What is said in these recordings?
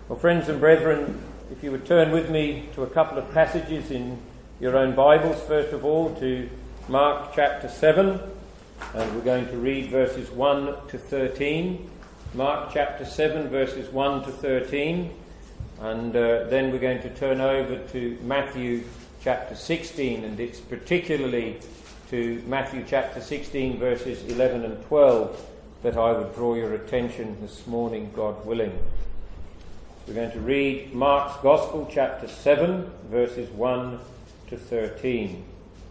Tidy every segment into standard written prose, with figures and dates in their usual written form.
Well, friends and brethren, if you would turn with me to a couple of passages in your own Bibles, first of all to Mark chapter 7, and we're going to read verses 1 to 13. Mark chapter 7, verses 1 to 13, and then we're going to turn over to Matthew chapter 16, and it's particularly to Matthew chapter 16, verses 11 and 12 that I would draw your attention this morning, God willing. We're going to read Mark's Gospel, chapter 7, verses 1 to 13.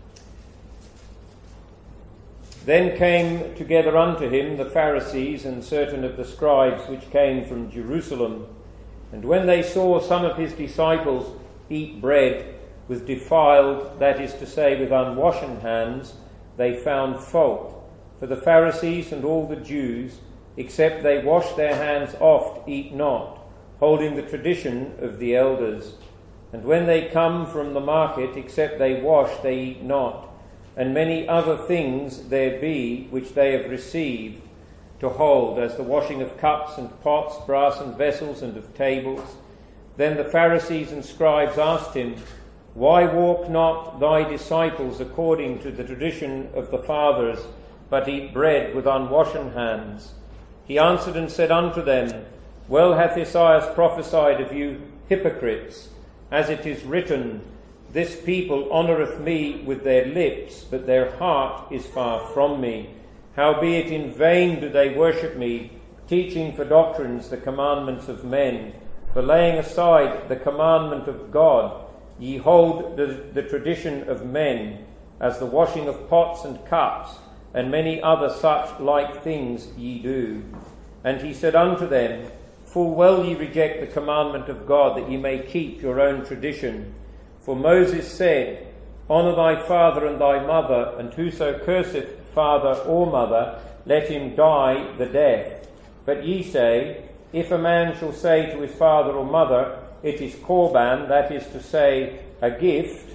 Then came together unto him the Pharisees and certain of the scribes which came from Jerusalem. And when they saw some of his disciples eat bread with defiled, that is to say, with unwashen hands, they found fault. For the Pharisees and all the Jews, except they wash their hands oft, eat not, holding the tradition of the elders. And when they come from the market, except they wash, they eat not. And many other things there be which they have received to hold, as the washing of cups and pots, brassen vessels, and of tables. Then the Pharisees and scribes asked him, Why walk not thy disciples according to the tradition of the fathers, but eat bread with unwashen hands? He answered and said unto them, Well hath Isaiah prophesied of you hypocrites, as it is written, This people honoureth me with their lips, but their heart is far from me. Howbeit in vain do they worship me, teaching for doctrines the commandments of men. For laying aside the commandment of God, ye hold the tradition of men, as the washing of pots and cups, and many other such like things ye do. And he said unto them, Full well ye reject the commandment of God, that ye may keep your own tradition. For Moses said, Honour thy father and thy mother, and whoso curseth father or mother, let him die the death. But ye say, If a man shall say to his father or mother, It is korban, that is to say, a gift,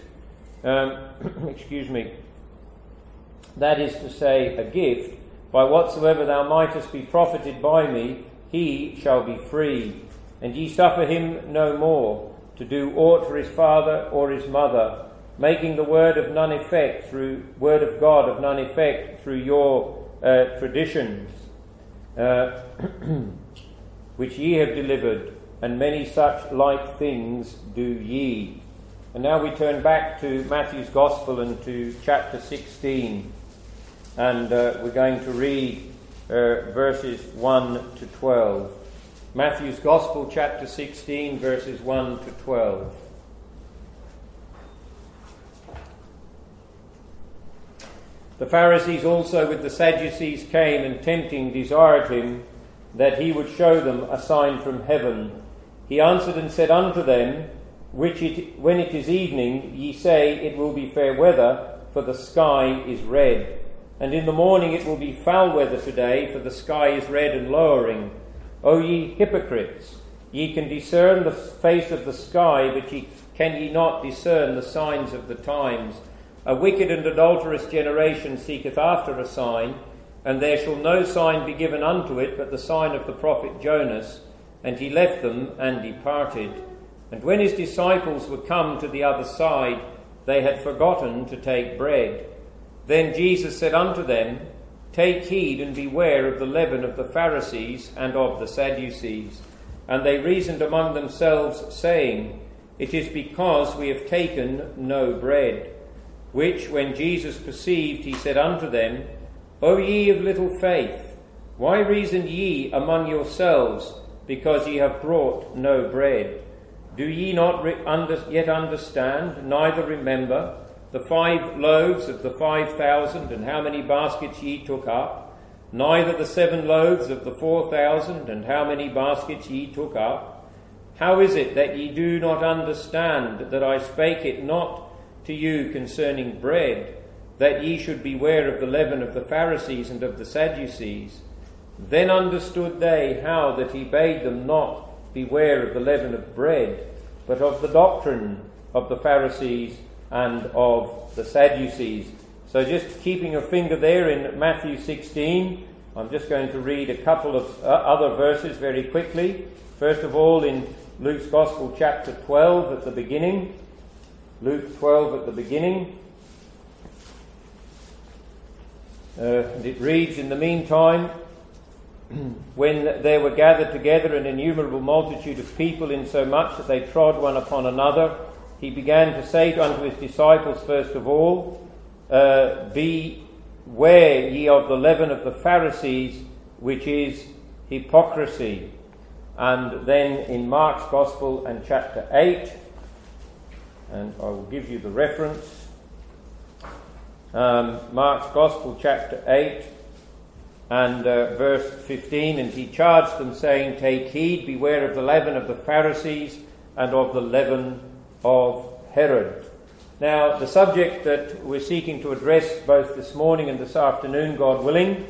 that is to say, a gift, by whatsoever thou mightest be profited by me, he shall be free. And ye suffer him no more to do aught for his father or his mother, making the word of God of none effect through your traditions, which ye have delivered, and many such like things do ye. And now we turn back to Matthew's Gospel and to chapter 16, and we're going to read verses 1 to 12. Matthew's Gospel, chapter 16, verses 1 to 12. The Pharisees also with the Sadducees came, and tempting desired him that he would show them a sign from heaven. He answered and said unto them, when it is evening, ye say, It will be fair weather, for the sky is red. And in the morning it will be foul weather today, for the sky is red and lowering. O ye hypocrites, ye can discern the face of the sky, but can ye not discern the signs of the times? A wicked and adulterous generation seeketh after a sign, and there shall no sign be given unto it but the sign of the prophet Jonas. And he left them and departed. And when his disciples were come to the other side, they had forgotten to take bread. Then Jesus said unto them, Take heed and beware of the leaven of the Pharisees and of the Sadducees. And they reasoned among themselves, saying, It is because we have taken no bread. Which, when Jesus perceived, he said unto them, O ye of little faith, why reason ye among yourselves, because ye have brought no bread? Do ye not yet understand, neither remember, the 5 loaves of the 5,000, and how many baskets ye took up? Neither the 7 loaves of the 4,000, and how many baskets ye took up? How is it that ye do not understand that I spake it not to you concerning bread, that ye should beware of the leaven of the Pharisees and of the Sadducees? Then understood they how that he bade them not beware of the leaven of bread, but of the doctrine of the Pharisees and of the Sadducees. So just keeping your finger there in Matthew 16, I'm just going to read a couple of other verses very quickly. First of all, in Luke's Gospel, chapter 12 at the beginning. Luke 12 at the beginning. And it reads, "In the meantime, when there were gathered together an innumerable multitude of people, insomuch that they trod one upon another, he began to say unto his disciples, first of all, Beware ye of the leaven of the Pharisees, which is hypocrisy." And then in Mark's Gospel and chapter 8, and I will give you the reference, Mark's Gospel chapter 8 and verse 15, "And he charged them, saying, Take heed, beware of the leaven of the Pharisees and of the leaven of Herod." Now, the subject that we're seeking to address both this morning and this afternoon, God willing,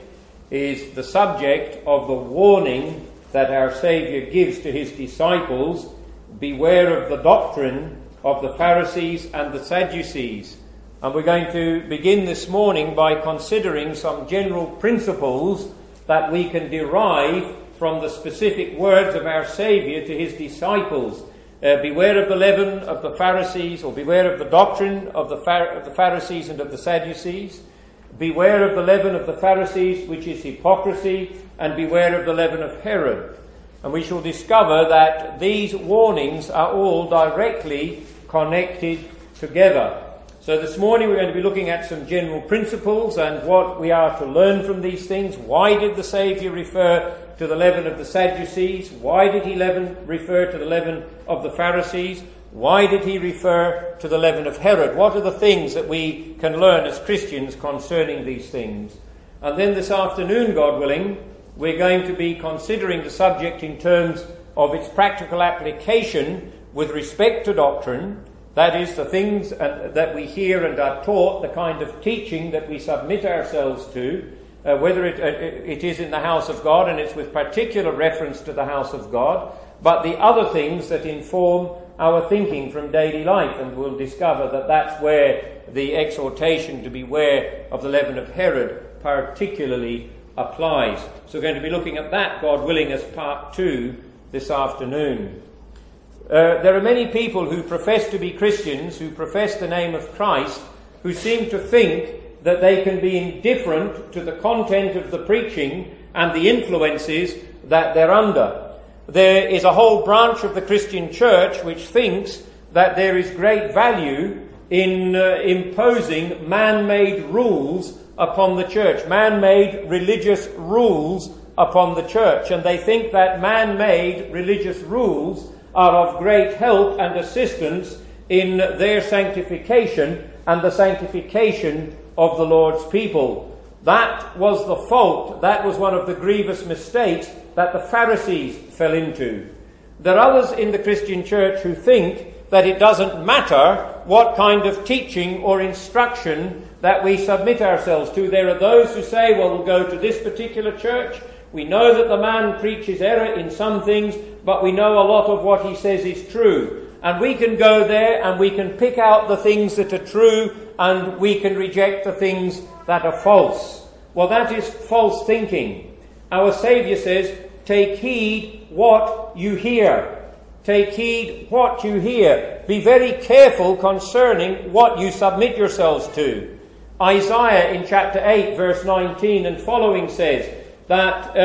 is the subject of the warning that our Saviour gives to his disciples: beware of the doctrine of the Pharisees and the Sadducees. And we're going to begin this morning by considering some general principles that we can derive from the specific words of our Saviour to his disciples. Beware of the leaven of the Pharisees, or beware of the doctrine of the Pharisees and of the Sadducees. Beware of the leaven of the Pharisees, which is hypocrisy, and beware of the leaven of Herod. And we shall discover that these warnings are all directly connected together. So this morning we're going to be looking at some general principles and what we are to learn from these things. Why did the Saviour refer to the leaven of the Sadducees? Why did he refer to the leaven of the Pharisees? Why did he refer to the leaven of Herod? What are the things that we can learn as Christians concerning these things? And then this afternoon, God willing, we're going to be considering the subject in terms of its practical application with respect to doctrine. That is, the things that we hear and are taught, the kind of teaching that we submit ourselves to, whether it is in the house of God, and it's with particular reference to the house of God, but the other things that inform our thinking from daily life. And we'll discover that that's where the exhortation to beware of the leaven of Herod particularly applies. So we're going to be looking at that, God willing, as part 2 this afternoon. There are many people who profess to be Christians, who profess the name of Christ, who seem to think that they can be indifferent to the content of the preaching and the influences that they're under. There is a whole branch of the Christian church which thinks that there is great value in imposing man-made rules upon the church, man-made religious rules upon the church. And they think that man-made religious rules are of great help and assistance in their sanctification and the sanctification of the Lord's people. That was the fault. That was one of the grievous mistakes that the Pharisees fell into. There are others in the Christian church who think that it doesn't matter what kind of teaching or instruction that we submit ourselves to. There are those who say, well, we'll go to this particular church. We know that the man preaches error in some things, but we know a lot of what he says is true. And we can go there and we can pick out the things that are true, and we can reject the things that are false. Well, that is false thinking. Our Saviour says, take heed what you hear. Take heed what you hear. Be very careful concerning what you submit yourselves to. Isaiah in chapter 8 verse 19 and following says that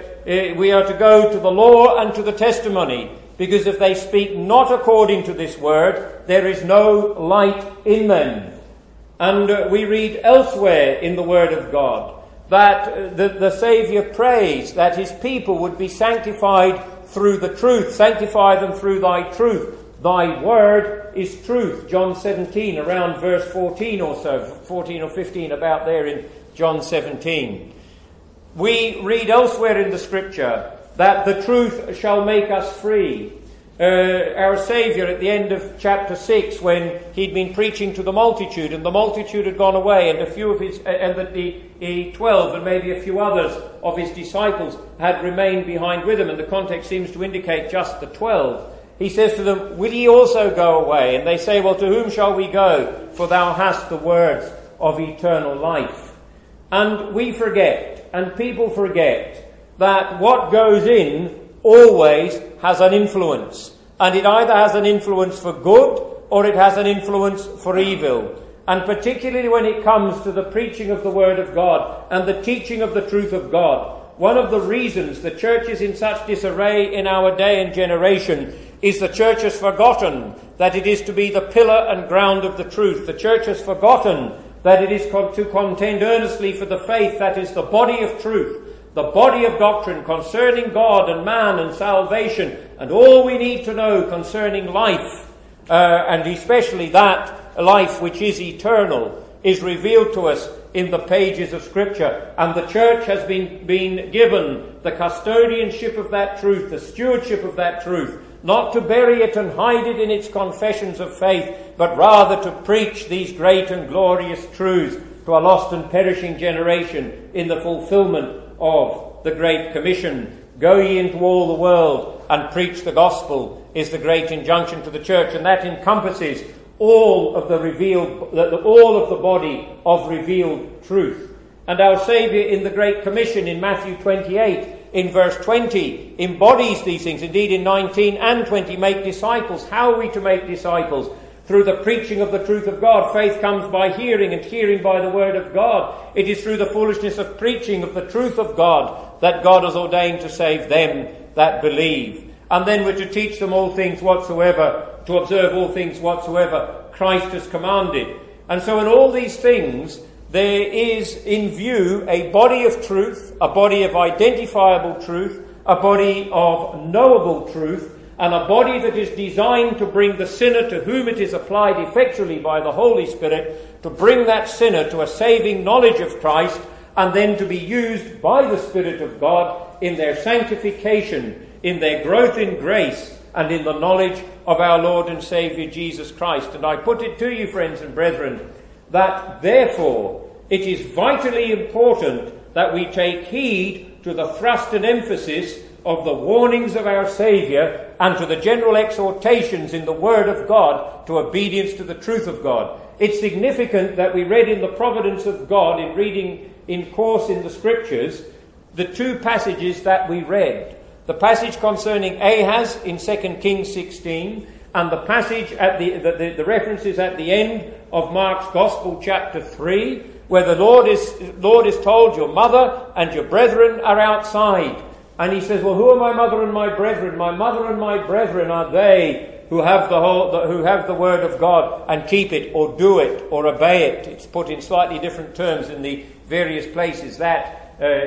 we are to go to the law and to the testimony, because if they speak not according to this word, there is no light in them. And we read elsewhere in the Word of God that the Saviour prays that his people would be sanctified through the truth. Sanctify them through thy truth. Thy word is truth. John 17, around verse 14 or so, 14 or 15, about there in John 17. We read elsewhere in the Scripture that the truth shall make us free. Our Saviour at the end of chapter 6, when he'd been preaching to the multitude, and the multitude had gone away, and a few of his, and that the 12 and maybe a few others of his disciples had remained behind with him, and the context seems to indicate just the 12. He says to them, will ye also go away? And they say, well, to whom shall we go? For thou hast the words of eternal life. And we forget, and people forget, that what goes in always has an influence. And it either has an influence for good or it has an influence for evil. And particularly when it comes to the preaching of the Word of God and the teaching of the truth of God, one of the reasons the church is in such disarray in our day and generation is the church has forgotten that it is to be the pillar and ground of the truth. The church has forgotten that it is to contend earnestly for the faith that is the body of truth, the body of doctrine concerning God and man and salvation, and all we need to know concerning life, and especially that life which is eternal, is revealed to us in the pages of Scripture. And the church has been given the custodianship of that truth, the stewardship of that truth, not to bury it and hide it in its confessions of faith, but rather to preach these great and glorious truths to a lost and perishing generation in the fulfillment of the Great Commission. Go ye into all the world and preach the gospel is the great injunction to the church, and that encompasses all of the body of revealed truth. And our Saviour in the Great Commission in Matthew 28 in verse 20 embodies these things. Indeed, in 19 and 20, make disciples. How are we to make disciples? Through the preaching of the truth of God. Faith comes by hearing, and hearing by the word of God. It is through the foolishness of preaching of the truth of God that God has ordained to save them that believe. And then we're to teach them all things whatsoever, to observe all things whatsoever Christ has commanded. And so in all these things, there is in view a body of truth, a body of identifiable truth, a body of knowable truth, and a body that is designed to bring the sinner to whom it is applied effectually by the Holy Spirit, to bring that sinner to a saving knowledge of Christ, and then to be used by the Spirit of God in their sanctification, in their growth in grace, and in the knowledge of our Lord and Saviour Jesus Christ. And I put it to you, friends and brethren, that therefore it is vitally important that we take heed to the thrust and emphasis of the warnings of our Saviour and to the general exhortations in the Word of God to obedience to the truth of God. It's significant that we read in the providence of God, in reading in course in the Scriptures, the two passages that we read. The passage concerning Ahaz in 2 Kings 16, and the passage at the references at the end of Mark's Gospel, chapter 3, where the Lord is told, your mother and your brethren are outside. And he says, well, who are my mother and my brethren? My mother and my brethren are they who have the word of God and keep it, or do it, or obey it. It's put in slightly different terms in the various places that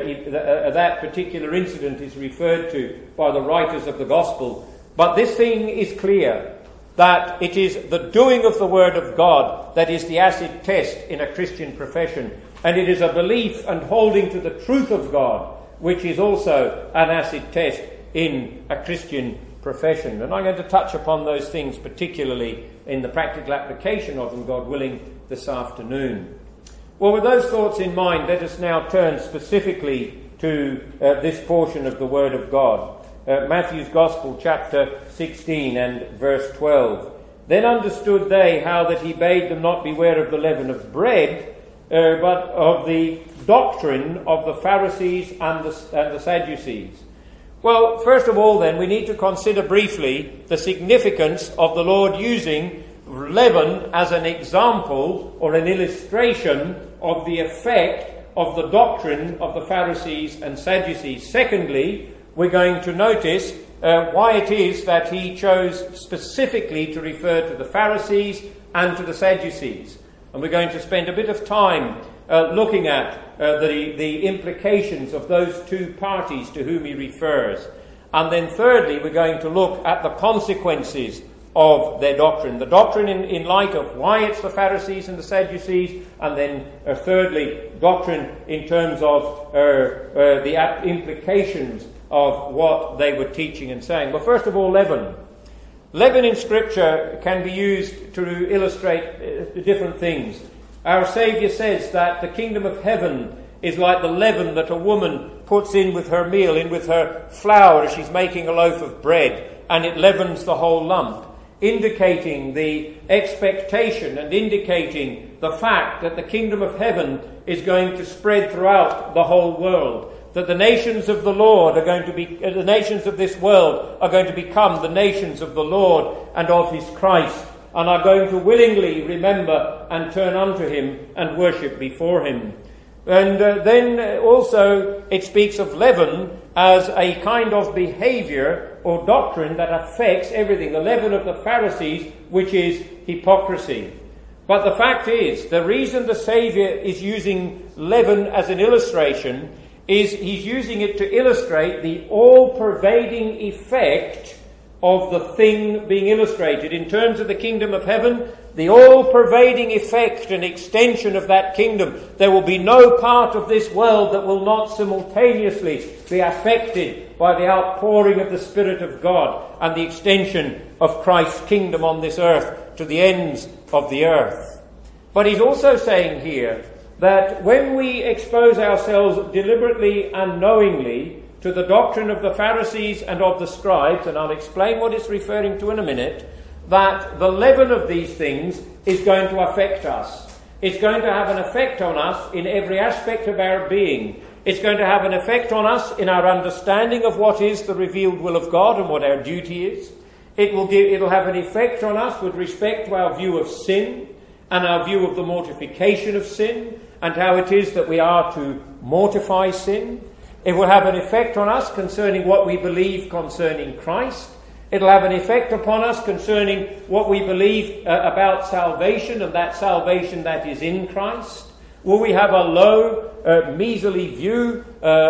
particular incident is referred to by the writers of the Gospel. But this thing is clear, that it is the doing of the Word of God that is the acid test in a Christian profession. And it is a belief and holding to the truth of God which is also an acid test in a Christian profession. And I'm going to touch upon those things particularly in the practical application of them, God willing, this afternoon. Well, with those thoughts in mind, let us now turn specifically to this portion of the Word of God. Matthew's Gospel, chapter 16 and verse 12. Then understood they how that he bade them not beware of the leaven of bread, but of the doctrine of the Pharisees and the Sadducees. Well, first of all then, we need to consider briefly the significance of the Lord using leaven as an example or an illustration of the effect of the doctrine of the Pharisees and Sadducees. Secondly, we're going to notice why it is that he chose specifically to refer to the Pharisees and to the Sadducees. And we're going to spend a bit of time looking at the implications of those two parties to whom he refers. And then thirdly, we're going to look at the consequences of their doctrine. The doctrine in light of why it's the Pharisees and the Sadducees, and then thirdly, doctrine in terms of the implications of what they were teaching and saying. But first of all, leaven. Leaven in Scripture can be used to illustrate different things. Our Saviour says that the kingdom of heaven is like the leaven that a woman puts in with her meal, in with her flour as she's making a loaf of bread, and it leavens the whole lump, indicating the expectation and indicating the fact that the kingdom of heaven is going to spread throughout the whole world. that the nations of the Lord are going to be, the nations of this world are going to become the nations of the Lord and of his Christ, and are going to willingly remember and turn unto him and worship before him. And then also it speaks of leaven as a kind of behavior or doctrine that affects everything. The leaven of the Pharisees, which is hypocrisy. But the fact is, the reason the Saviour is using leaven as an illustration is he's using it to illustrate the all-pervading effect of the thing being illustrated. In terms of the kingdom of heaven, the all-pervading effect and extension of that kingdom. There will be no part of this world that will not simultaneously be affected by the outpouring of the Spirit of God and the extension of Christ's kingdom on this earth to the ends of the earth. But he's also saying here that when we expose ourselves deliberately and knowingly to the doctrine of the Pharisees and of the scribes, and I'll explain what it's referring to in a minute, that the leaven of these things is going to affect us. It's going to have an effect on us in every aspect of our being. It's going to have an effect on us in our understanding of what is the revealed will of God and what our duty is. It'll have an effect on us with respect to our view of sin and our view of the mortification of sin and how it is that we are to mortify sin. It will have an effect on us concerning what we believe concerning Christ. It'll have an effect upon us concerning what we believe about salvation and that salvation that is in Christ. Will we have a low, measly view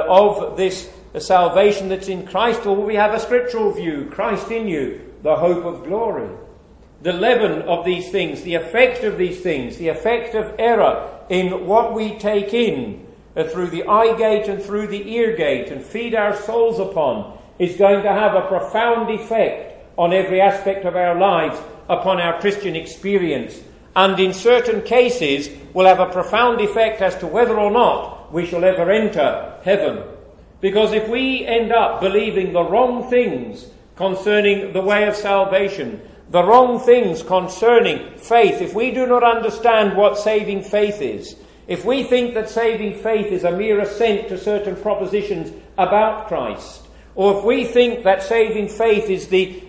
of this salvation that's in Christ, or will we have a scriptural view, Christ in you, the hope of glory? The leaven of these things, the effect of these things, the effect of error in what we take in through the eye gate and through the ear gate and feed our souls upon, is going to have a profound effect on every aspect of our lives, upon our Christian experience, and in certain cases will have a profound effect as to whether or not we shall ever enter heaven. Because if we end up believing the wrong things concerning the way of salvation, the wrong things concerning faith, if we do not understand what saving faith is, if we think that saving faith is a mere assent to certain propositions about Christ, or if we think that saving faith is the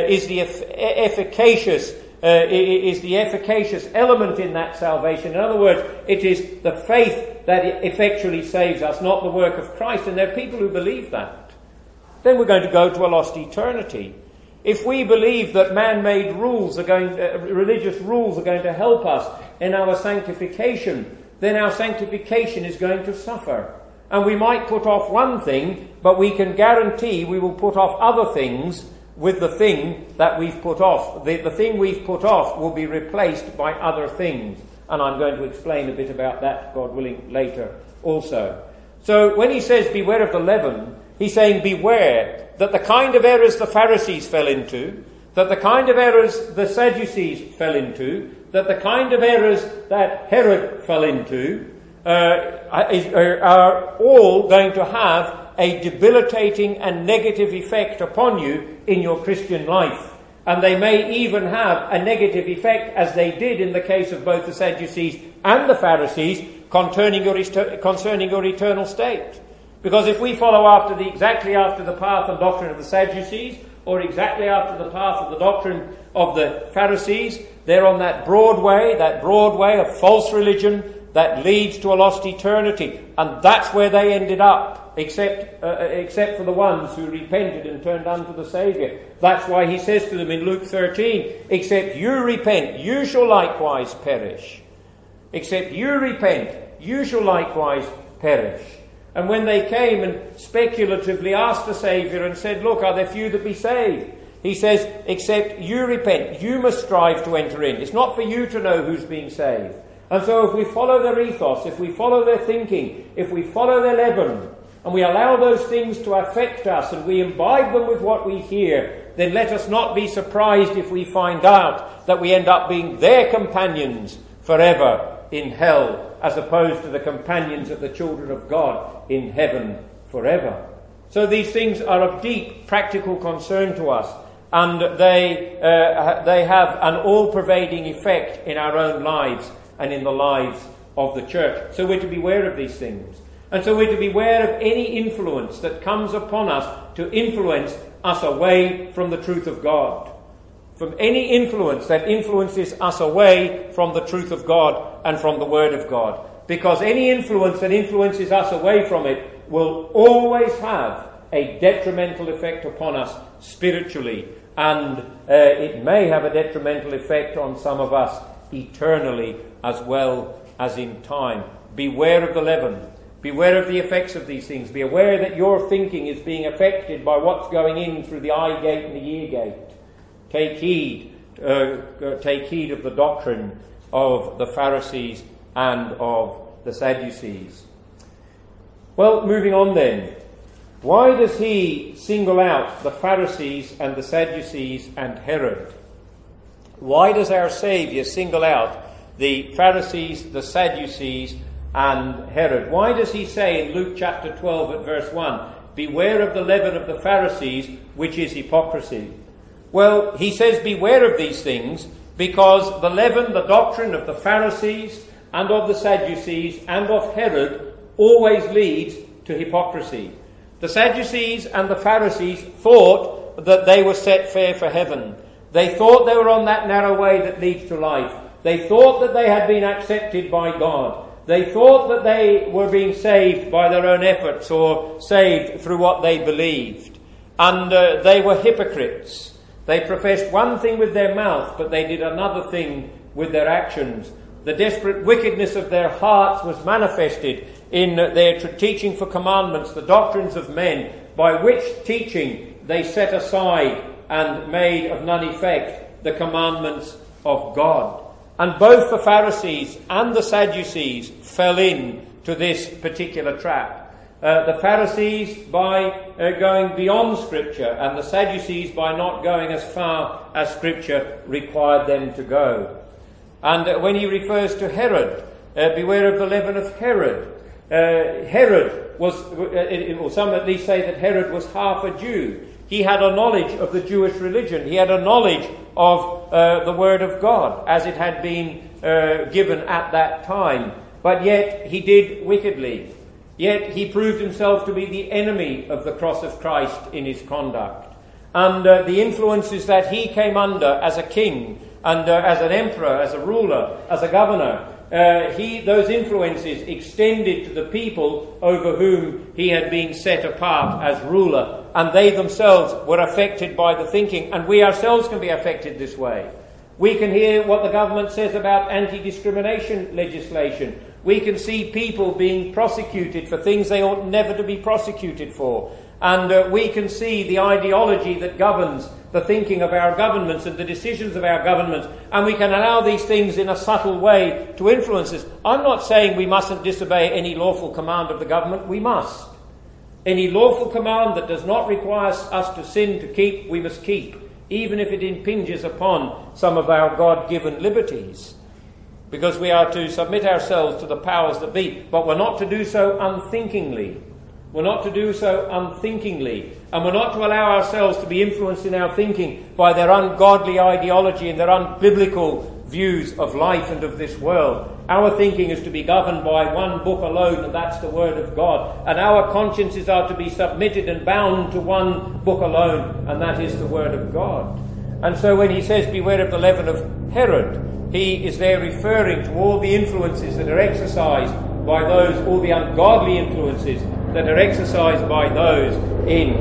efficacious element in that salvation, in other words, it is the faith that effectually saves us, not the work of Christ, and there are people who believe that, then we're going to go to a lost eternity. If we believe that man-made rules are religious rules are going to help us in our sanctification, then our sanctification is going to suffer. And we might put off one thing, but we can guarantee we will put off other things with the thing that we've put off. The thing we've put off will be replaced by other things. And I'm going to explain a bit about that, God willing, later also. So when he says beware of the leaven, he's saying beware that the kind of errors the Pharisees fell into, that the kind of errors the Sadducees fell into, that the kind of errors that Herod fell into are all going to have a debilitating and negative effect upon you in your Christian life. And they may even have a negative effect, as they did in the case of both the Sadducees and the Pharisees, concerning your eternal state. Because if we follow exactly after the path and doctrine of the Sadducees, or exactly after the path of the doctrine of the Pharisees, they're on that broad way of false religion that leads to a lost eternity. And that's where they ended up, except for the ones who repented and turned unto the Saviour. That's why he says to them in Luke 13, except you repent, you shall likewise perish. Except you repent, you shall likewise perish. And when they came and speculatively asked the Saviour and said, look, are there few that be saved? He says, except you repent, you must strive to enter in. It's not for you to know who's being saved. And so if we follow their ethos, if we follow their thinking, if we follow their leaven, and we allow those things to affect us and we imbibe them with what we hear, then let us not be surprised if we find out that we end up being their companions forever in hell, as opposed to the companions of the children of God in heaven forever. So these things are of deep practical concern to us, and they have an all-pervading effect in our own lives and in the lives of the church. So we're to beware of these things. And so we're to beware of any influence that comes upon us to influence us away from the truth of God. From any influence that influences us away from the truth of God and from the Word of God. Because any influence that influences us away from it will always have a detrimental effect upon us spiritually. And it may have a detrimental effect on some of us eternally as well as in time. Beware of the leaven. Beware of the effects of these things. Be aware that your thinking is being affected by what's going in through the eye gate and the ear gate. Take heed of the doctrine of the Pharisees and of the Sadducees. Well, moving on then. Why does he single out the Pharisees and the Sadducees and Herod? Why does our Saviour single out the Pharisees, the Sadducees, and Herod? Why does he say in Luke chapter 12 at verse 1, beware of the leaven of the Pharisees, which is hypocrisy? Well, he says beware of these things because the leaven, the doctrine of the Pharisees and of the Sadducees and of Herod always leads to hypocrisy. The Sadducees and the Pharisees thought that they were set fair for heaven. They thought they were on that narrow way that leads to life. They thought that they had been accepted by God. They thought that they were being saved by their own efforts or saved through what they believed. And they were hypocrites. They professed one thing with their mouth, but they did another thing with their actions. The desperate wickedness of their hearts was manifested in their teaching for commandments, the doctrines of men, by which teaching they set aside and made of none effect the commandments of God. And both the Pharisees and the Sadducees fell in to this particular trap. The Pharisees by going beyond Scripture, and the Sadducees by not going as far as Scripture required them to go. And when he refers to Herod, beware of the leaven of Herod. Herod was, or some at least say that Herod was half a Jew. He had a knowledge of the Jewish religion. He had a knowledge of the Word of God as it had been given at that time. But yet he did wickedly. Yet he proved himself to be the enemy of the cross of Christ in his conduct. And the influences that he came under as a king, and as an emperor, as a ruler, as a governor, those influences extended to the people over whom he had been set apart as ruler, and they themselves were affected by the thinking, and we ourselves can be affected this way. We can hear what the government says about anti-discrimination legislation. We can see people being prosecuted for things they ought never to be prosecuted for. And we can see the ideology that governs the thinking of our governments and the decisions of our governments, and we can allow these things in a subtle way to influence us. I'm not saying we mustn't disobey any lawful command of the government. We must. Any lawful command that does not require us to sin to keep, we must keep, even if it impinges upon some of our God-given liberties. Because we are to submit ourselves to the powers that be, but we're not to do so unthinkingly. We're not to do so unthinkingly, and we're not to allow ourselves to be influenced in our thinking by their ungodly ideology and their unbiblical views of life and of this world. Our thinking is to be governed by one book alone, and that's the Word of God. And our consciences are to be submitted and bound to one book alone, and that is the Word of God. And so when he says, beware of the leaven of Herod, he is there referring to all the influences that are exercised by those, all the ungodly influences that are exercised by those in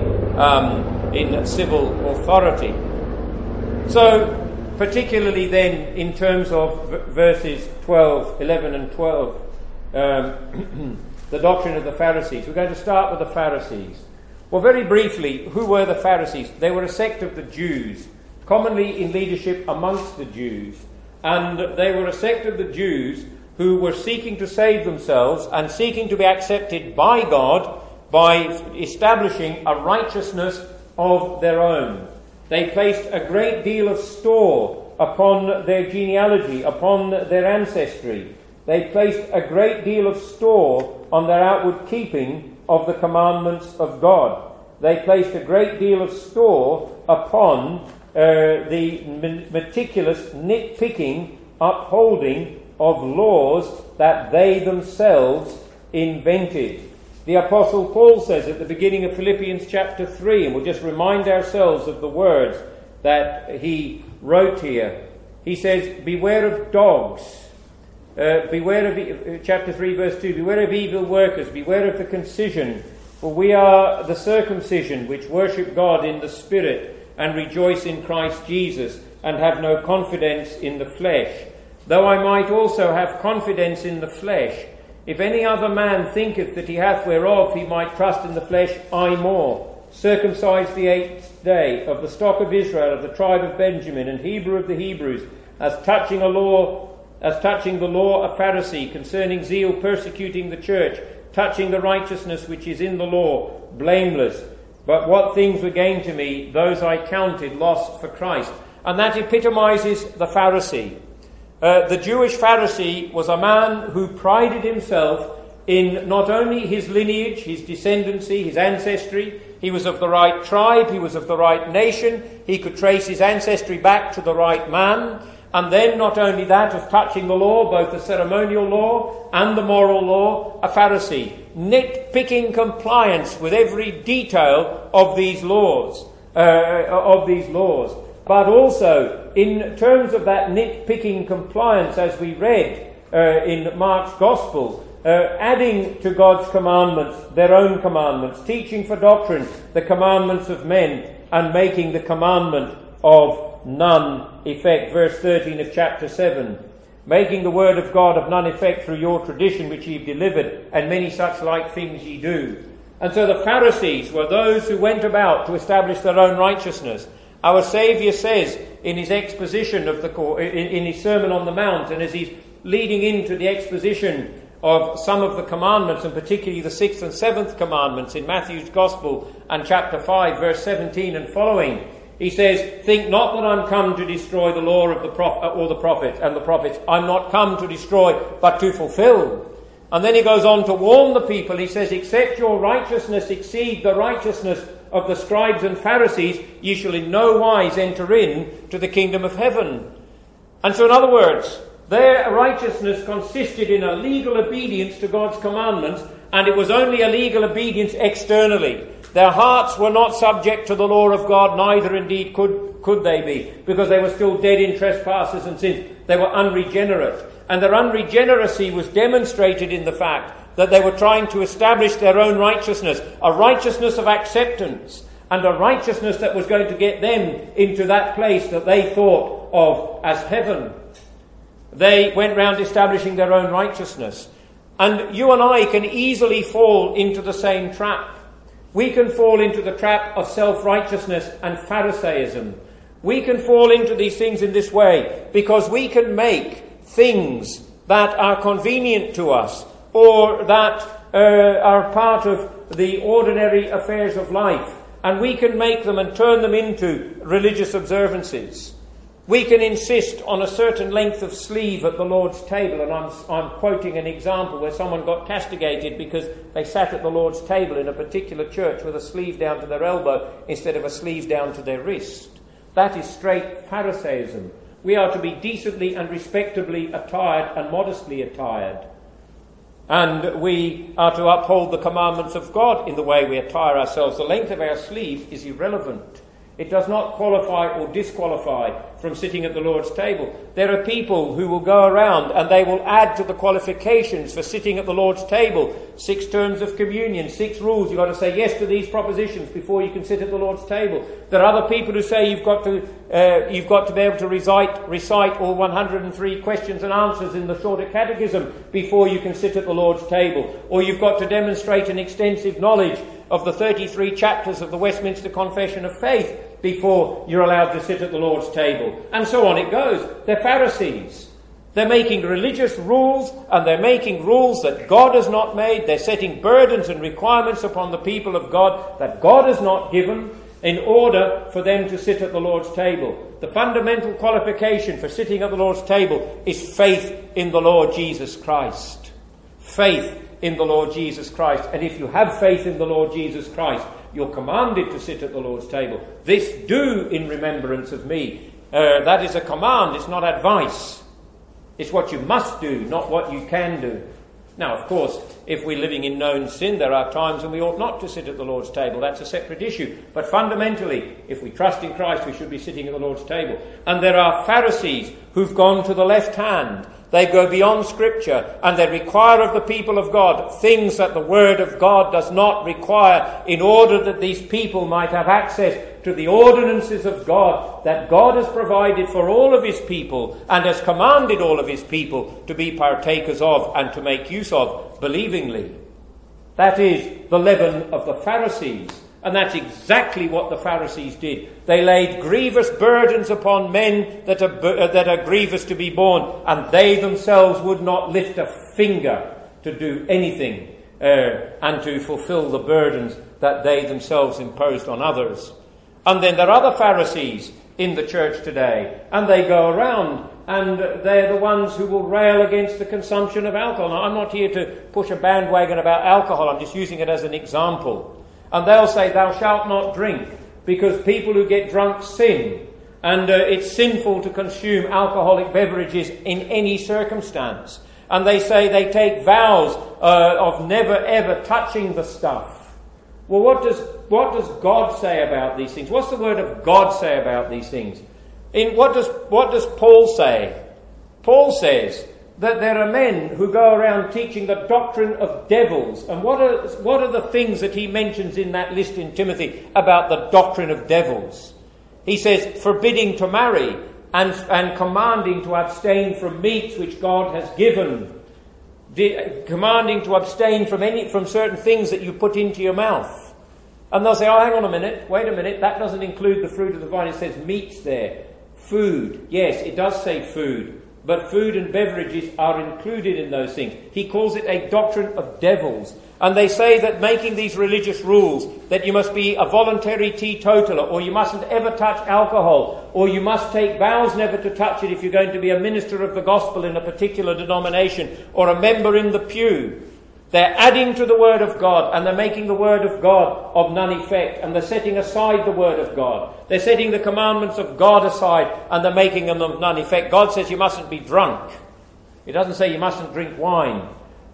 civil authority. So, particularly then in terms of verses 11 and 12, the doctrine of the Pharisees. We're going to start with the Pharisees. Well, very briefly, who were the Pharisees? They were a sect of the Jews, commonly in leadership amongst the Jews. And they were a sect of the Jews who were seeking to save themselves and seeking to be accepted by God by establishing a righteousness of their own. They placed a great deal of store upon their genealogy, upon their ancestry. They placed a great deal of store on their outward keeping of the commandments of God. They placed a great deal of store upon the meticulous nitpicking, upholding of laws that they themselves invented. The Apostle Paul says at the beginning of Philippians chapter 3, and we'll just remind ourselves of the words that he wrote here. He says, beware of dogs. Beware of, chapter 3 verse 2, beware of evil workers, beware of the concision, for we are the circumcision which worship God in the Spirit and rejoice in Christ Jesus and have no confidence in the flesh. Though I might also have confidence in the flesh, if any other man thinketh that he hath whereof he might trust in the flesh, I more, circumcised the 8th day, of the stock of Israel, of the tribe of Benjamin, and Hebrew of the Hebrews, as touching the law a Pharisee, concerning zeal persecuting the church, touching the righteousness which is in the law, blameless. But what things were gain to me, those I counted loss for Christ. And that epitomizes the Pharisee. The Jewish Pharisee was a man who prided himself in not only his lineage, his descendancy, his ancestry. He was of the right tribe, he was of the right nation, he could trace his ancestry back to the right man. And then not only that, of touching the law, both the ceremonial law and the moral law, a Pharisee, nitpicking compliance with every detail of these laws, But also, in terms of that nitpicking compliance, as we read in Mark's Gospel, adding to God's commandments their own commandments, teaching for doctrine the commandments of men, and making the commandment of none effect. Verse 13 of chapter 7. Making the word of God of none effect through your tradition which ye have delivered, and many such like things ye do. And so the Pharisees were those who went about to establish their own righteousness. Our Saviour says in his exposition of in his Sermon on the Mount, and as he's leading into the exposition of some of the commandments, and particularly the 6th and 7th commandments in Matthew's Gospel and chapter 5, verse 17 and following, he says, think not that I'm come to destroy the law of the prophets. I'm not come to destroy, but to fulfill. And then he goes on to warn the people. He says, except your righteousness exceed the righteousness of the scribes and Pharisees, ye shall in no wise enter in to the kingdom of heaven. And so in other words, their righteousness consisted in a legal obedience to God's commandments, and it was only a legal obedience externally. Their hearts were not subject to the law of God, neither indeed could they be, because they were still dead in trespasses and sins. They were unregenerate. And their unregeneracy was demonstrated in the fact that they were trying to establish their own righteousness, a righteousness of acceptance, and a righteousness that was going to get them into that place that they thought of as heaven. They went round establishing their own righteousness. And you and I can easily fall into the same trap. We can fall into the trap of self-righteousness and Pharisaism. We can fall into these things in this way because we can make things that are convenient to us or that are part of the ordinary affairs of life, and we can make them and turn them into religious observances. We can insist on a certain length of sleeve at the Lord's table, and I'm quoting an example where someone got castigated because they sat at the Lord's table in a particular church with a sleeve down to their elbow instead of a sleeve down to their wrist. That is straight Pharisaism. We are to be decently and respectably attired and modestly attired. And we are to uphold the commandments of God in the way we attire ourselves. The length of our sleeve is irrelevant. It does not qualify or disqualify from sitting at the Lord's table. There are people who will go around and they will add to the qualifications for sitting at the Lord's table 6 terms of communion, 6 rules. You've got to say yes to these propositions before you can sit at the Lord's table. There are other people who say you've got to be able to recite all 103 questions and answers in the Shorter Catechism before you can sit at the Lord's table. Or you've got to demonstrate an extensive knowledge of the 33 chapters of the Westminster Confession of Faith before you're allowed to sit at the Lord's table. And so on it goes. They're Pharisees. They're making religious rules, and they're making rules that God has not made. They're setting burdens and requirements upon the people of God that God has not given in order for them to sit at the Lord's table. The fundamental qualification for sitting at the Lord's table is faith in the Lord Jesus Christ. Faith in the Lord Jesus Christ. And if you have faith in the Lord Jesus Christ, you're commanded to sit at the Lord's table. This do in remembrance of me. That is a command, it's not advice. It's what you must do, not what you can do. Now, of course, if we're living in known sin, there are times when we ought not to sit at the Lord's table. That's a separate issue. But fundamentally, if we trust in Christ, we should be sitting at the Lord's table. And there are Pharisees who've gone to the left hand. They go beyond Scripture, and they require of the people of God things that the Word of God does not require, in order that these people might have access to the ordinances of God that God has provided for all of his people and has commanded all of his people to be partakers of and to make use of believingly. That is the leaven of the Pharisees. And that's exactly what the Pharisees did. They laid grievous burdens upon men that are grievous to be borne, and they themselves would not lift a finger to do anything and to fulfill the burdens that they themselves imposed on others. And then there are other Pharisees in the church today, and they go around and they're the ones who will rail against the consumption of alcohol. Now, I'm not here to push a bandwagon about alcohol, I'm just using it as an example. And they'll say, thou shalt not drink, because people who get drunk sin, and it's sinful to consume alcoholic beverages in any circumstance. And they say they take vows of never ever touching the stuff. Well, what does God say about these things? What's the word of God say about these things? What does Paul say? Paul says that there are men who go around teaching the doctrine of devils. And what are the things that he mentions in that list in Timothy about the doctrine of devils? He says forbidding to marry and commanding to abstain from meats which God has given. Commanding to abstain from certain things that you put into your mouth. And they'll say, oh, hang on a minute, wait a minute, that doesn't include the fruit of the vine. It says meats there. Food. Yes, it does say food. But food and beverages are included in those things. He calls it a doctrine of devils. And they say that making these religious rules, that you must be a voluntary teetotaler, or you mustn't ever touch alcohol, or you must take vows never to touch it if you're going to be a minister of the gospel in a particular denomination, or a member in the pew. They're adding to the Word of God, and they're making the Word of God of none effect, and they're setting aside the Word of God. They're setting the commandments of God aside, and they're making them of none effect. God says you mustn't be drunk. It doesn't say you mustn't drink wine.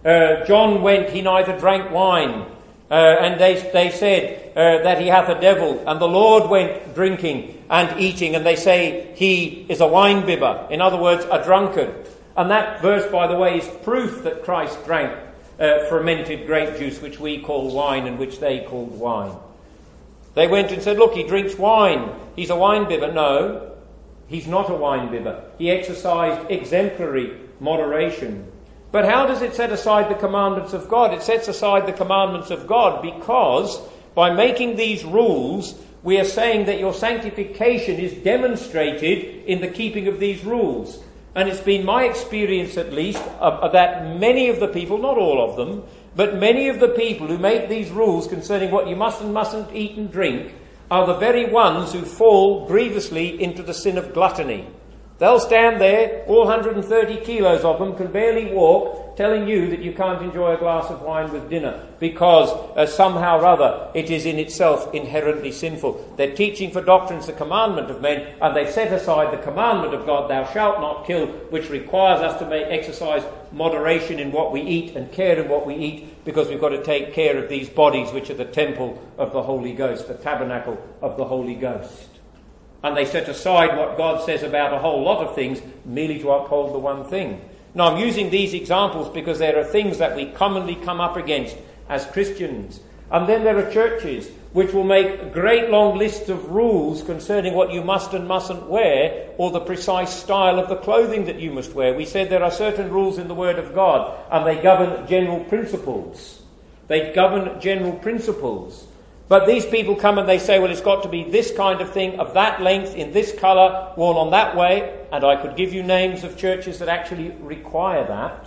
John went, he neither drank wine, and they said that he hath a devil. And the Lord went drinking and eating, and they say he is a winebibber, in other words, a drunkard. And that verse, by the way, is proof that Christ drank fermented grape juice, which we call wine and which they called wine. They went and said, look, he drinks wine. He's a winebibber. No, he's not a winebibber. He exercised exemplary moderation. But how does it set aside the commandments of God? It sets aside the commandments of God because by making these rules, we are saying that your sanctification is demonstrated in the keeping of these rules. And it's been my experience, at least, that many of the people, not all of them, but many of the people who make these rules concerning what you must and mustn't eat and drink are the very ones who fall grievously into the sin of gluttony. They'll stand there, all 130 kilos of them can barely walk, telling you that you can't enjoy a glass of wine with dinner because somehow or other it is in itself inherently sinful. They're teaching for doctrines the commandment of men, and they've set aside the commandment of God, thou shalt not kill, which requires us to exercise moderation in what we eat and care in what we eat, because we've got to take care of these bodies which are the temple of the Holy Ghost, the tabernacle of the Holy Ghost. And they set aside what God says about a whole lot of things merely to uphold the one thing. Now, I'm using these examples because there are things that we commonly come up against as Christians. And then there are churches which will make great long lists of rules concerning what you must and mustn't wear, or the precise style of the clothing that you must wear. We said there are certain rules in the Word of God, and they govern general principles. They govern general principles. But these people come and they say, well, it's got to be this kind of thing, of that length, in this colour, worn on that way. And I could give you names of churches that actually require that.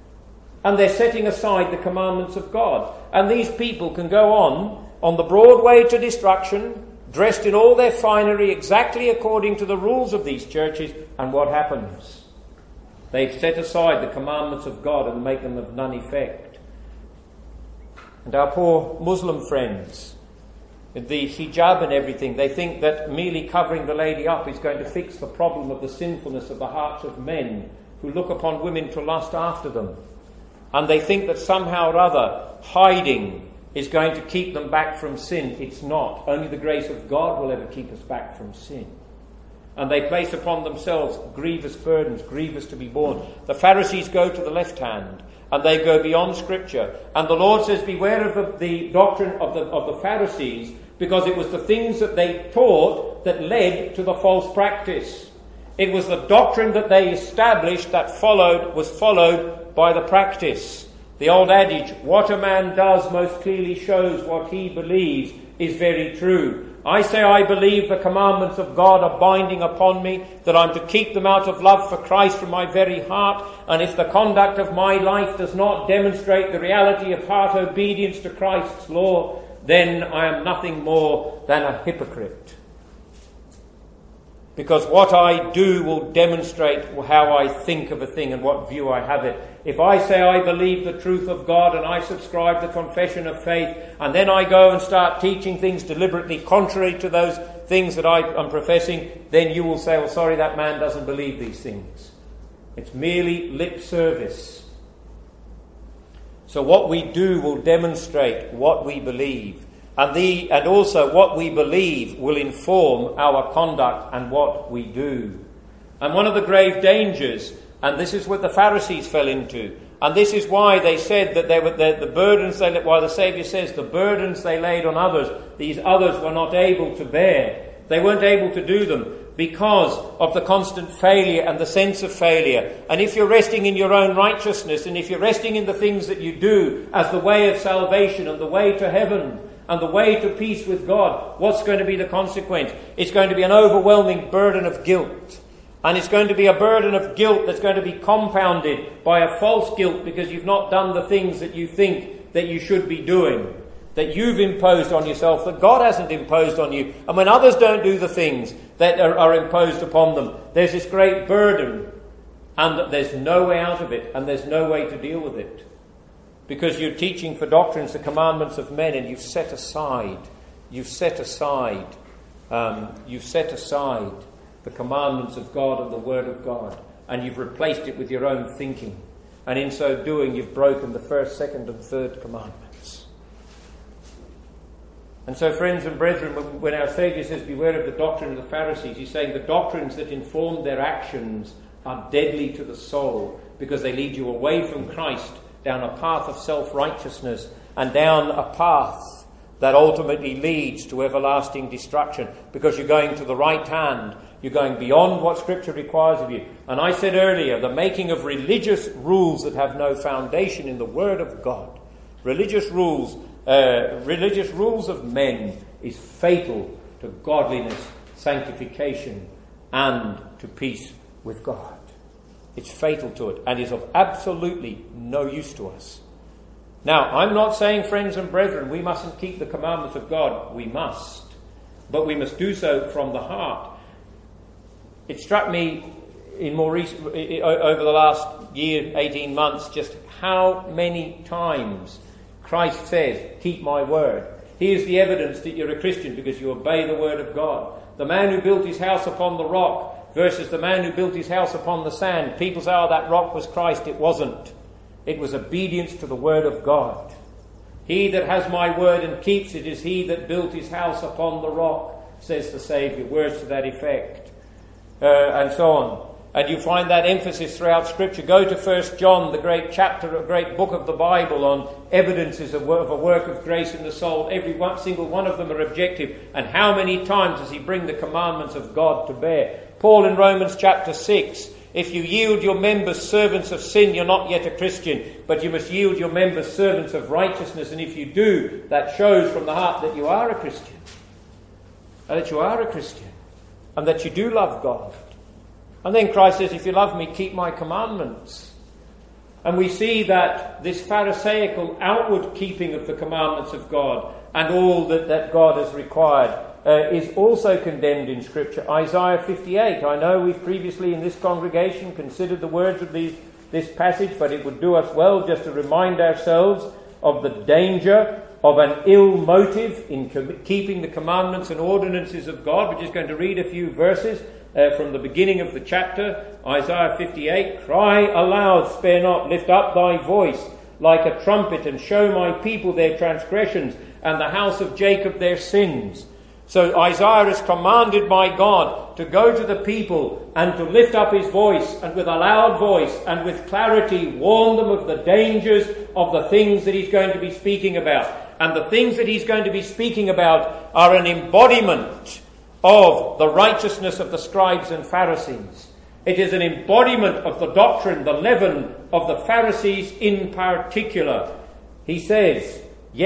And they're setting aside the commandments of God. And these people can go on the broad way to destruction, dressed in all their finery, exactly according to the rules of these churches. And what happens? They've set aside the commandments of God and make them of none effect. And our poor Muslim friends, the hijab and everything, they think that merely covering the lady up is going to fix the problem of the sinfulness of the hearts of men who look upon women to lust after them. and they think that somehow or other hiding is going to keep them back from sin. It's not. Only the grace of God will ever keep us back from sin. And they place upon themselves grievous burdens, grievous to be borne. The Pharisees go to the left hand, and they go beyond Scripture. And the Lord says, beware of the doctrine of the Pharisees, because it was the things that they taught that led to the false practice. It was the doctrine that they established that was followed by the practice. The old adage, what a man does most clearly shows what he believes, is very true. I say I believe the commandments of God are binding upon me, that I'm to keep them out of love for Christ from my very heart, and if the conduct of my life does not demonstrate the reality of heart obedience to Christ's law, then I am nothing more than a hypocrite. Because what I do will demonstrate how I think of a thing and what view I have it. If I say I believe the truth of God and I subscribe the confession of faith, and then I go and start teaching things deliberately contrary to those things that I am professing, then you will say, well, sorry, that man doesn't believe these things. It's merely lip service. So what we do will demonstrate what we believe. And also what we believe will inform our conduct and what we do. And one of the grave dangers, and this is what the Pharisees fell into, and this is why they said that the burdens why the Saviour says the burdens they laid on others, these others were not able to bear. They weren't able to do them because of the constant failure and the sense of failure. And if you're resting in your own righteousness, and if you're resting in the things that you do as the way of salvation and the way to heaven, and the way to peace with God, what's going to be the consequence? It's going to be an overwhelming burden of guilt. And it's going to be a burden of guilt that's going to be compounded by a false guilt because you've not done the things that you think that you should be doing, that you've imposed on yourself, that God hasn't imposed on you. And when others don't do the things that are imposed upon them, there's this great burden, and there's no way out of it, and there's no way to deal with it. Because you're teaching for doctrines the commandments of men, and you've set aside the commandments of God and the Word of God, and you've replaced it with your own thinking. And in so doing, you've broken the first, second, and third commandments. And so, friends and brethren, when our Saviour says, beware of the doctrine of the Pharisees, he's saying the doctrines that inform their actions are deadly to the soul, because they lead you away from Christ, down a path of self-righteousness, and down a path that ultimately leads to everlasting destruction, because you're going to the right hand, you're going beyond what Scripture requires of you. And I said earlier, the making of religious rules that have no foundation in the Word of God, religious rules of men, is fatal to godliness, sanctification, and to peace with God. It's fatal to it, and is of absolutely no use to us. Now, I'm not saying, friends and brethren, we mustn't keep the commandments of God. We must. But we must do so from the heart. It struck me over the last year, 18 months, just how many times Christ says, keep my word. Here's the evidence that you're a Christian, because you obey the word of God. The man who built his house upon the rock versus the man who built his house upon the sand. People say, oh, that rock was Christ. It wasn't. It was obedience to the word of God. He that has my word and keeps it is he that built his house upon the rock, says the Saviour. Words to that effect. And so on. And you find that emphasis throughout Scripture. Go to 1 John, the great chapter, a great book of the Bible on evidences of a work of grace in the soul. Every single one of them are objective. And how many times does he bring the commandments of God to bear? Paul in Romans chapter 6, if you yield your members servants of sin, you're not yet a Christian, but you must yield your members servants of righteousness. And if you do, that shows from the heart that you are a Christian. And that you are a Christian. And that you do love God. And then Christ says, if you love me, keep my commandments. And we see that this Pharisaical outward keeping of the commandments of God and all that God has required is also condemned in Scripture. Isaiah 58. I know we've previously in this congregation considered the words of this passage, but it would do us well just to remind ourselves of the danger of an ill motive in keeping the commandments and ordinances of God. We're just going to read a few verses from the beginning of the chapter, Isaiah 58. Cry aloud, spare not, lift up thy voice. like a trumpet, and show my people their transgressions, and the house of Jacob their sins. So Isaiah is commanded by God to go to the people and to lift up his voice, and with a loud voice and with clarity warn them of the dangers of the things that he's going to be speaking about. And the things that he's going to be speaking about are an embodiment of the righteousness of the scribes and Pharisees. It is an embodiment of the doctrine, the leaven of the Pharisees in particular. He says,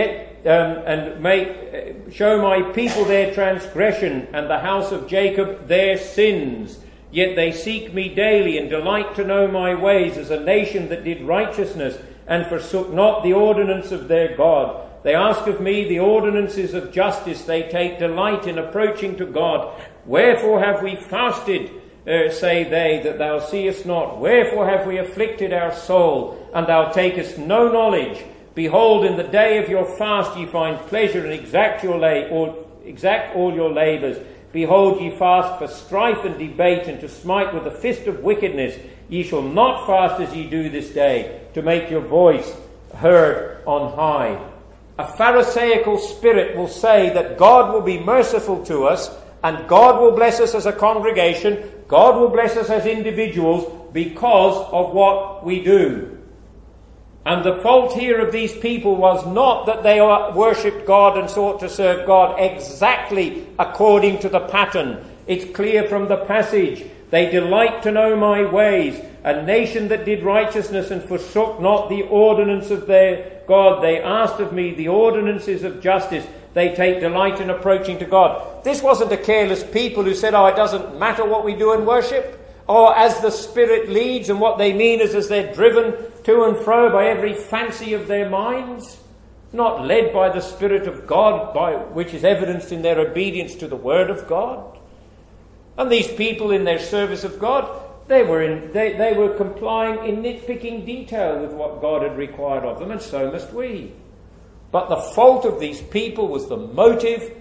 show my people their transgression, and the house of Jacob their sins. Yet they seek me daily, and delight to know my ways, as a nation that did righteousness, and forsook not the ordinance of their God. They ask of me the ordinances of justice. They take delight in approaching to God. Wherefore have we fasted, say they, that thou seest not? Wherefore have we afflicted our soul, and thou takest no knowledge? Behold, in the day of your fast ye find pleasure, and exact all your labours. Behold, ye fast for strife and debate, and to smite with the fist of wickedness. Ye shall not fast as ye do this day, to make your voice heard on high. A Pharisaical spirit will say that God will be merciful to us, and God will bless us as a congregation, God will bless us as individuals because of what we do. And the fault here of these people was not that they worshipped God and sought to serve God exactly according to the pattern. It's clear from the passage. They delight to know my ways, a nation that did righteousness and forsook not the ordinance of their God. They asked of me the ordinances of justice. They take delight in approaching to God. This wasn't a careless people who said, it doesn't matter what we do in worship, or as the Spirit leads, and what they mean is as they're driven to and fro by every fancy of their minds, not led by the Spirit of God, which is evidenced in their obedience to the Word of God. And these people in their service of God, they were complying in nitpicking detail with what God had required of them, and so must we. But the fault of these people was the motive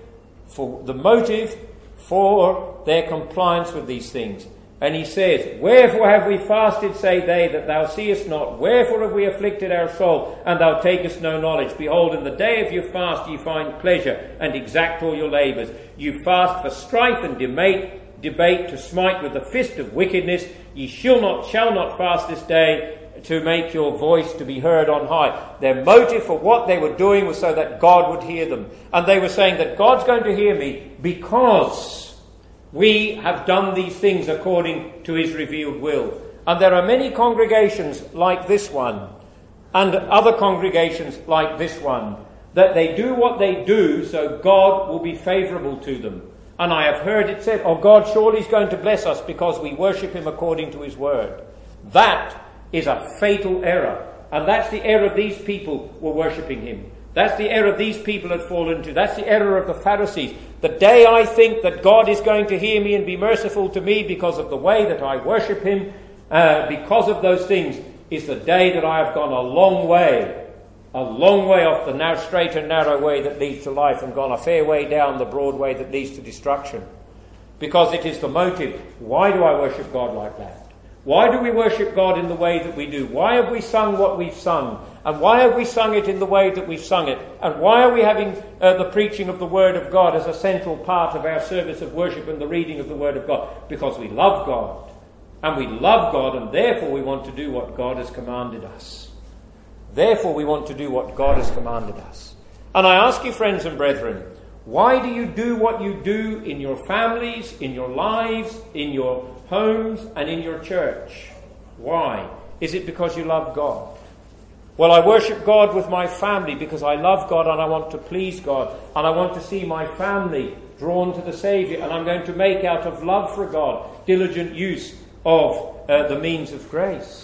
for their compliance with these things. And he says, wherefore have we fasted, say they, that thou seest not? Wherefore have we afflicted our soul, and thou takest no knowledge? Behold, in the day of your fast ye find pleasure, and exact all your labours. You fast for strife and debate, to smite with the fist of wickedness. Ye shall not fast this day, to make your voice to be heard on high. Their motive for what they were doing was so that God would hear them. And they were saying that God's going to hear me because we have done these things according to his revealed will. And there are many congregations like this one, and other congregations like this one, that they do what they do so God will be favourable to them. And I have heard it said, God surely is going to bless us because we worship him according to his word. That is a fatal error. And that's the error these people were worshipping him. That's the error these people had fallen into. That's the error of the Pharisees. The day I think that God is going to hear me and be merciful to me because of the way that I worship him, because of those things, is the day that I have gone a long way off the straight and narrow way that leads to life, and gone a fair way down the broad way that leads to destruction. Because it is the motive. Why do I worship God like that? Why do we worship God in the way that we do? Why have we sung what we've sung? And why have we sung it in the way that we've sung it? And why are we having the preaching of the Word of God as a central part of our service of worship and the reading of the Word of God? Because we love God. And we love God, and therefore we want to do what God has commanded us. Therefore we want to do what God has commanded us. And I ask you, friends and brethren, why do you do what you do in your families, in your lives, in your homes, and in your church? Why? Is it because you love God? Well, I worship God with my family because I love God and I want to please God, and I want to see my family drawn to the Saviour, and I'm going to make out of love for God diligent use of the means of grace.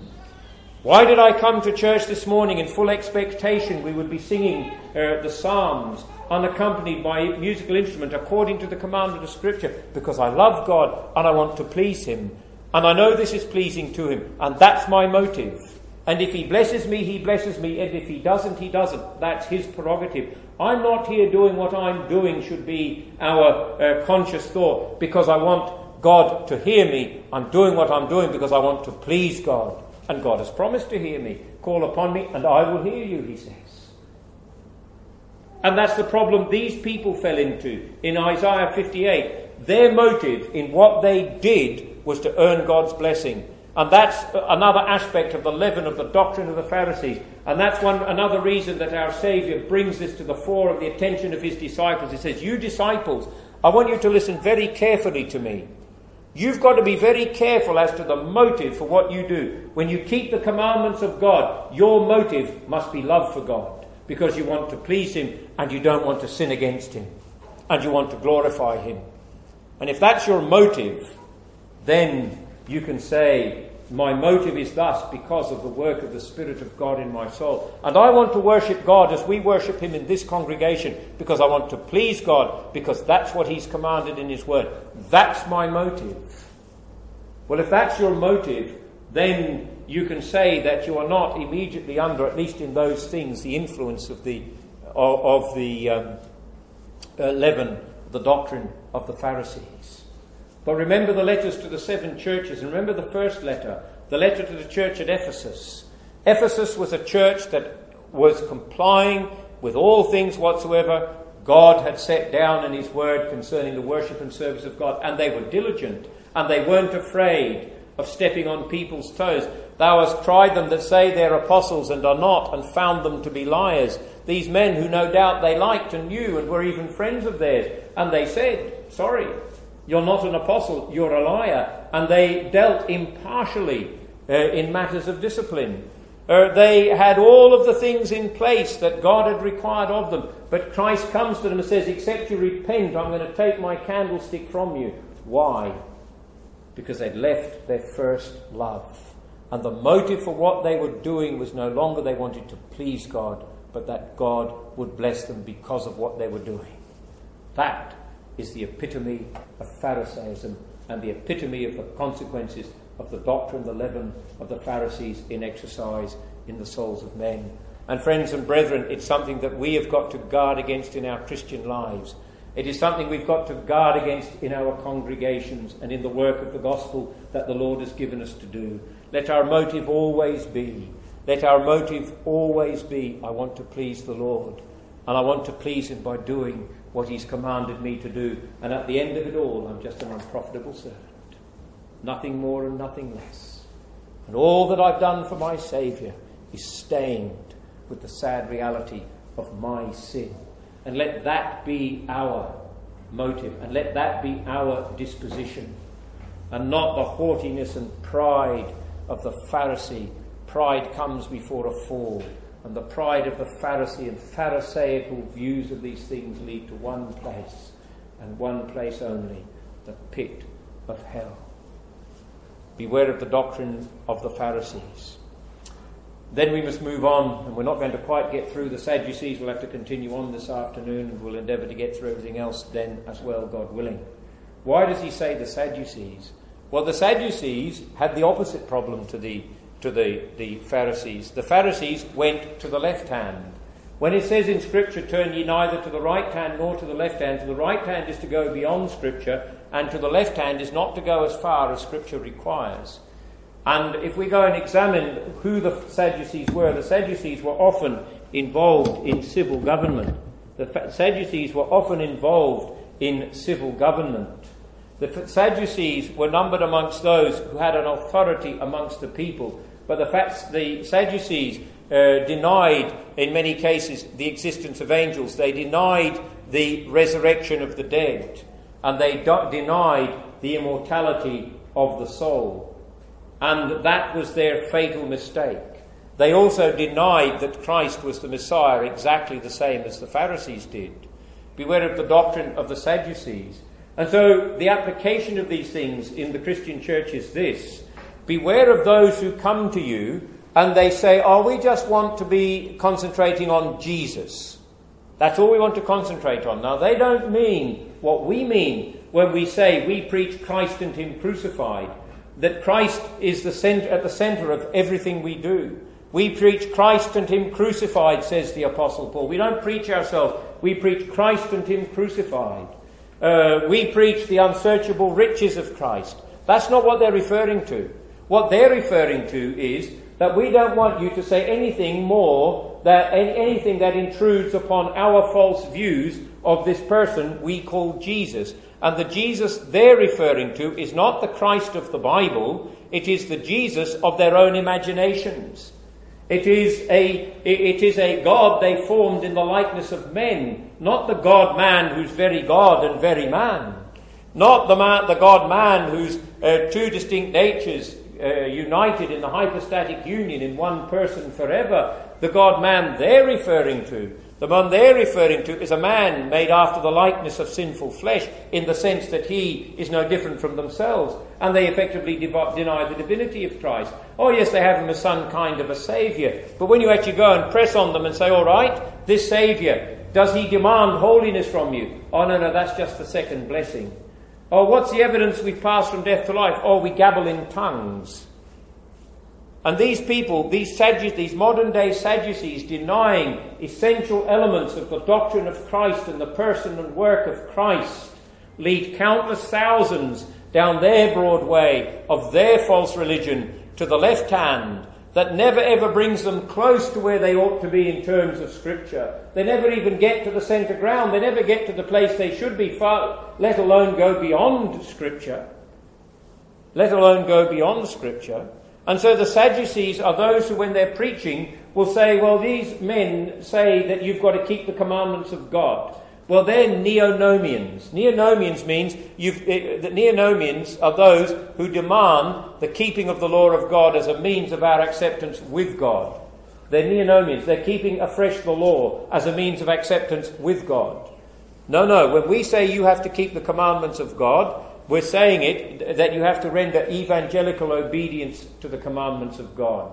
Why did I come to church this morning in full expectation we would be singing the Psalms unaccompanied by musical instrument according to the commandment of Scripture? Because I love God and I want to please him, and I know this is pleasing to him, and that's my motive. And if he blesses me, he blesses me, and if he doesn't, he doesn't. That's his prerogative. I'm not here doing what I'm doing should be our conscious thought because I want God to hear me. I'm doing what I'm doing because I want to please God. And God has promised to hear me. Call upon me and I will hear you, he says. And that's the problem these people fell into in Isaiah 58. Their motive in what they did was to earn God's blessing. And that's another aspect of the leaven of the doctrine of the Pharisees. And that's another reason that our Saviour brings this to the fore of the attention of his disciples. He says, you disciples, I want you to listen very carefully to me. You've got to be very careful as to the motive for what you do. When you keep the commandments of God, your motive must be love for God. Because you want to please him and you don't want to sin against him. And you want to glorify him. And if that's your motive, then you can say, my motive is thus because of the work of the Spirit of God in my soul. And I want to worship God as we worship him in this congregation because I want to please God, because that's what he's commanded in his word. That's my motive. Well, if that's your motive, then you can say that you are not immediately under, at least in those things, the influence of the leaven, the doctrine of the Pharisees. But remember the letters to the 7 churches, and remember the first letter, the letter to the church at Ephesus. Ephesus was a church that was complying with all things whatsoever God had set down in his word concerning the worship and service of God, and they were diligent, and they weren't afraid of stepping on people's toes. Thou hast tried them that say they're apostles and are not, and found them to be liars. These men who no doubt they liked and knew and were even friends of theirs. And they said, sorry, you're not an apostle, you're a liar. And they dealt impartially in matters of discipline. They had all of the things in place that God had required of them. But Christ comes to them and says, except you repent, I'm going to take my candlestick from you. Why? Because they'd left their first love. And the motive for what they were doing was no longer they wanted to please God, but that God would bless them because of what they were doing. That is the epitome of Pharisaism and the epitome of the consequences of the doctrine, the leaven of the Pharisees in exercise in the souls of men. And friends and brethren, it's something that we have got to guard against in our Christian lives. It is something we've got to guard against in our congregations and in the work of the gospel that the Lord has given us to do. Let our motive always be, I want to please the Lord. And I want to please him by doing what he's commanded me to do. And at the end of it all, I'm just an unprofitable servant. Nothing more and nothing less. And all that I've done for my Saviour is stained with the sad reality of my sin. And let that be our motive, and let that be our disposition, and not the haughtiness and pride of the Pharisee. Pride comes before a fall, and the pride of the Pharisee and Pharisaical views of these things lead to one place, and one place only, the pit of hell. Beware of the doctrine of the Pharisees. Then we must move on, and we're not going to quite get through the Sadducees. We'll have to continue on this afternoon, and we'll endeavour to get through everything else then as well, God willing. Why does he say the Sadducees? Well, the Sadducees had the opposite problem to the Pharisees. The Pharisees went to the left hand. When it says in Scripture, turn ye neither to the right hand nor to the left hand, to the right hand is to go beyond Scripture, and to the left hand is not to go as far as Scripture requires. And if we go and examine who the Sadducees were often involved in civil government. The Sadducees were often involved in civil government. The Sadducees were numbered amongst those who had an authority amongst the people. But the Sadducees denied, in many cases, the existence of angels. They denied the resurrection of the dead. And they denied the immortality of the soul. And that was their fatal mistake. They also denied that Christ was the Messiah, exactly the same as the Pharisees did. Beware of the doctrine of the Sadducees. And so the application of these things in the Christian church is this. Beware of those who come to you and they say, oh, we just want to be concentrating on Jesus. That's all we want to concentrate on. Now, they don't mean what we mean when we say we preach Christ and him crucified. That Christ is at the centre of everything we do. We preach Christ and him crucified, says the Apostle Paul. We don't preach ourselves. We preach Christ and him crucified. We preach the unsearchable riches of Christ. That's not what they're referring to. What they're referring to is that we don't want you to say anything more, anything that intrudes upon our false views of this person we call Jesus. And the Jesus they're referring to is not the Christ of the Bible, it is the Jesus of their own imaginations. It is a God they formed in the likeness of men, not the God-man who's very God and very man. Not the God-man whose two distinct natures united in the hypostatic union in one person forever. The God-man they're referring to, the one they're referring to, is a man made after the likeness of sinful flesh, in the sense that he is no different from themselves, and they effectively deny the divinity of Christ. Oh yes, they have him as some kind of a saviour, but when you actually go and press on them and say, all right, this saviour, does he demand holiness from you? Oh no, that's just the second blessing. Oh, what's the evidence we've passed from death to life? Oh, we gabble in tongues. And these people, these modern day Sadducees, denying essential elements of the doctrine of Christ and the person and work of Christ, lead countless thousands down their broad way of their false religion to the left hand, that never ever brings them close to where they ought to be in terms of Scripture. They never even get to the centre ground. They never get to the place they should be, let alone go beyond Scripture. Let alone go beyond Scripture. And so the Sadducees are those who, when they're preaching, will say, well, these men say that you've got to keep the commandments of God. Well, they're neonomians. Neonomians means the neonomians are those who demand the keeping of the law of God as a means of our acceptance with God. They're neonomians. They're keeping afresh the law as a means of acceptance with God. No. When we say you have to keep the commandments of God, we're saying it that you have to render evangelical obedience to the commandments of God.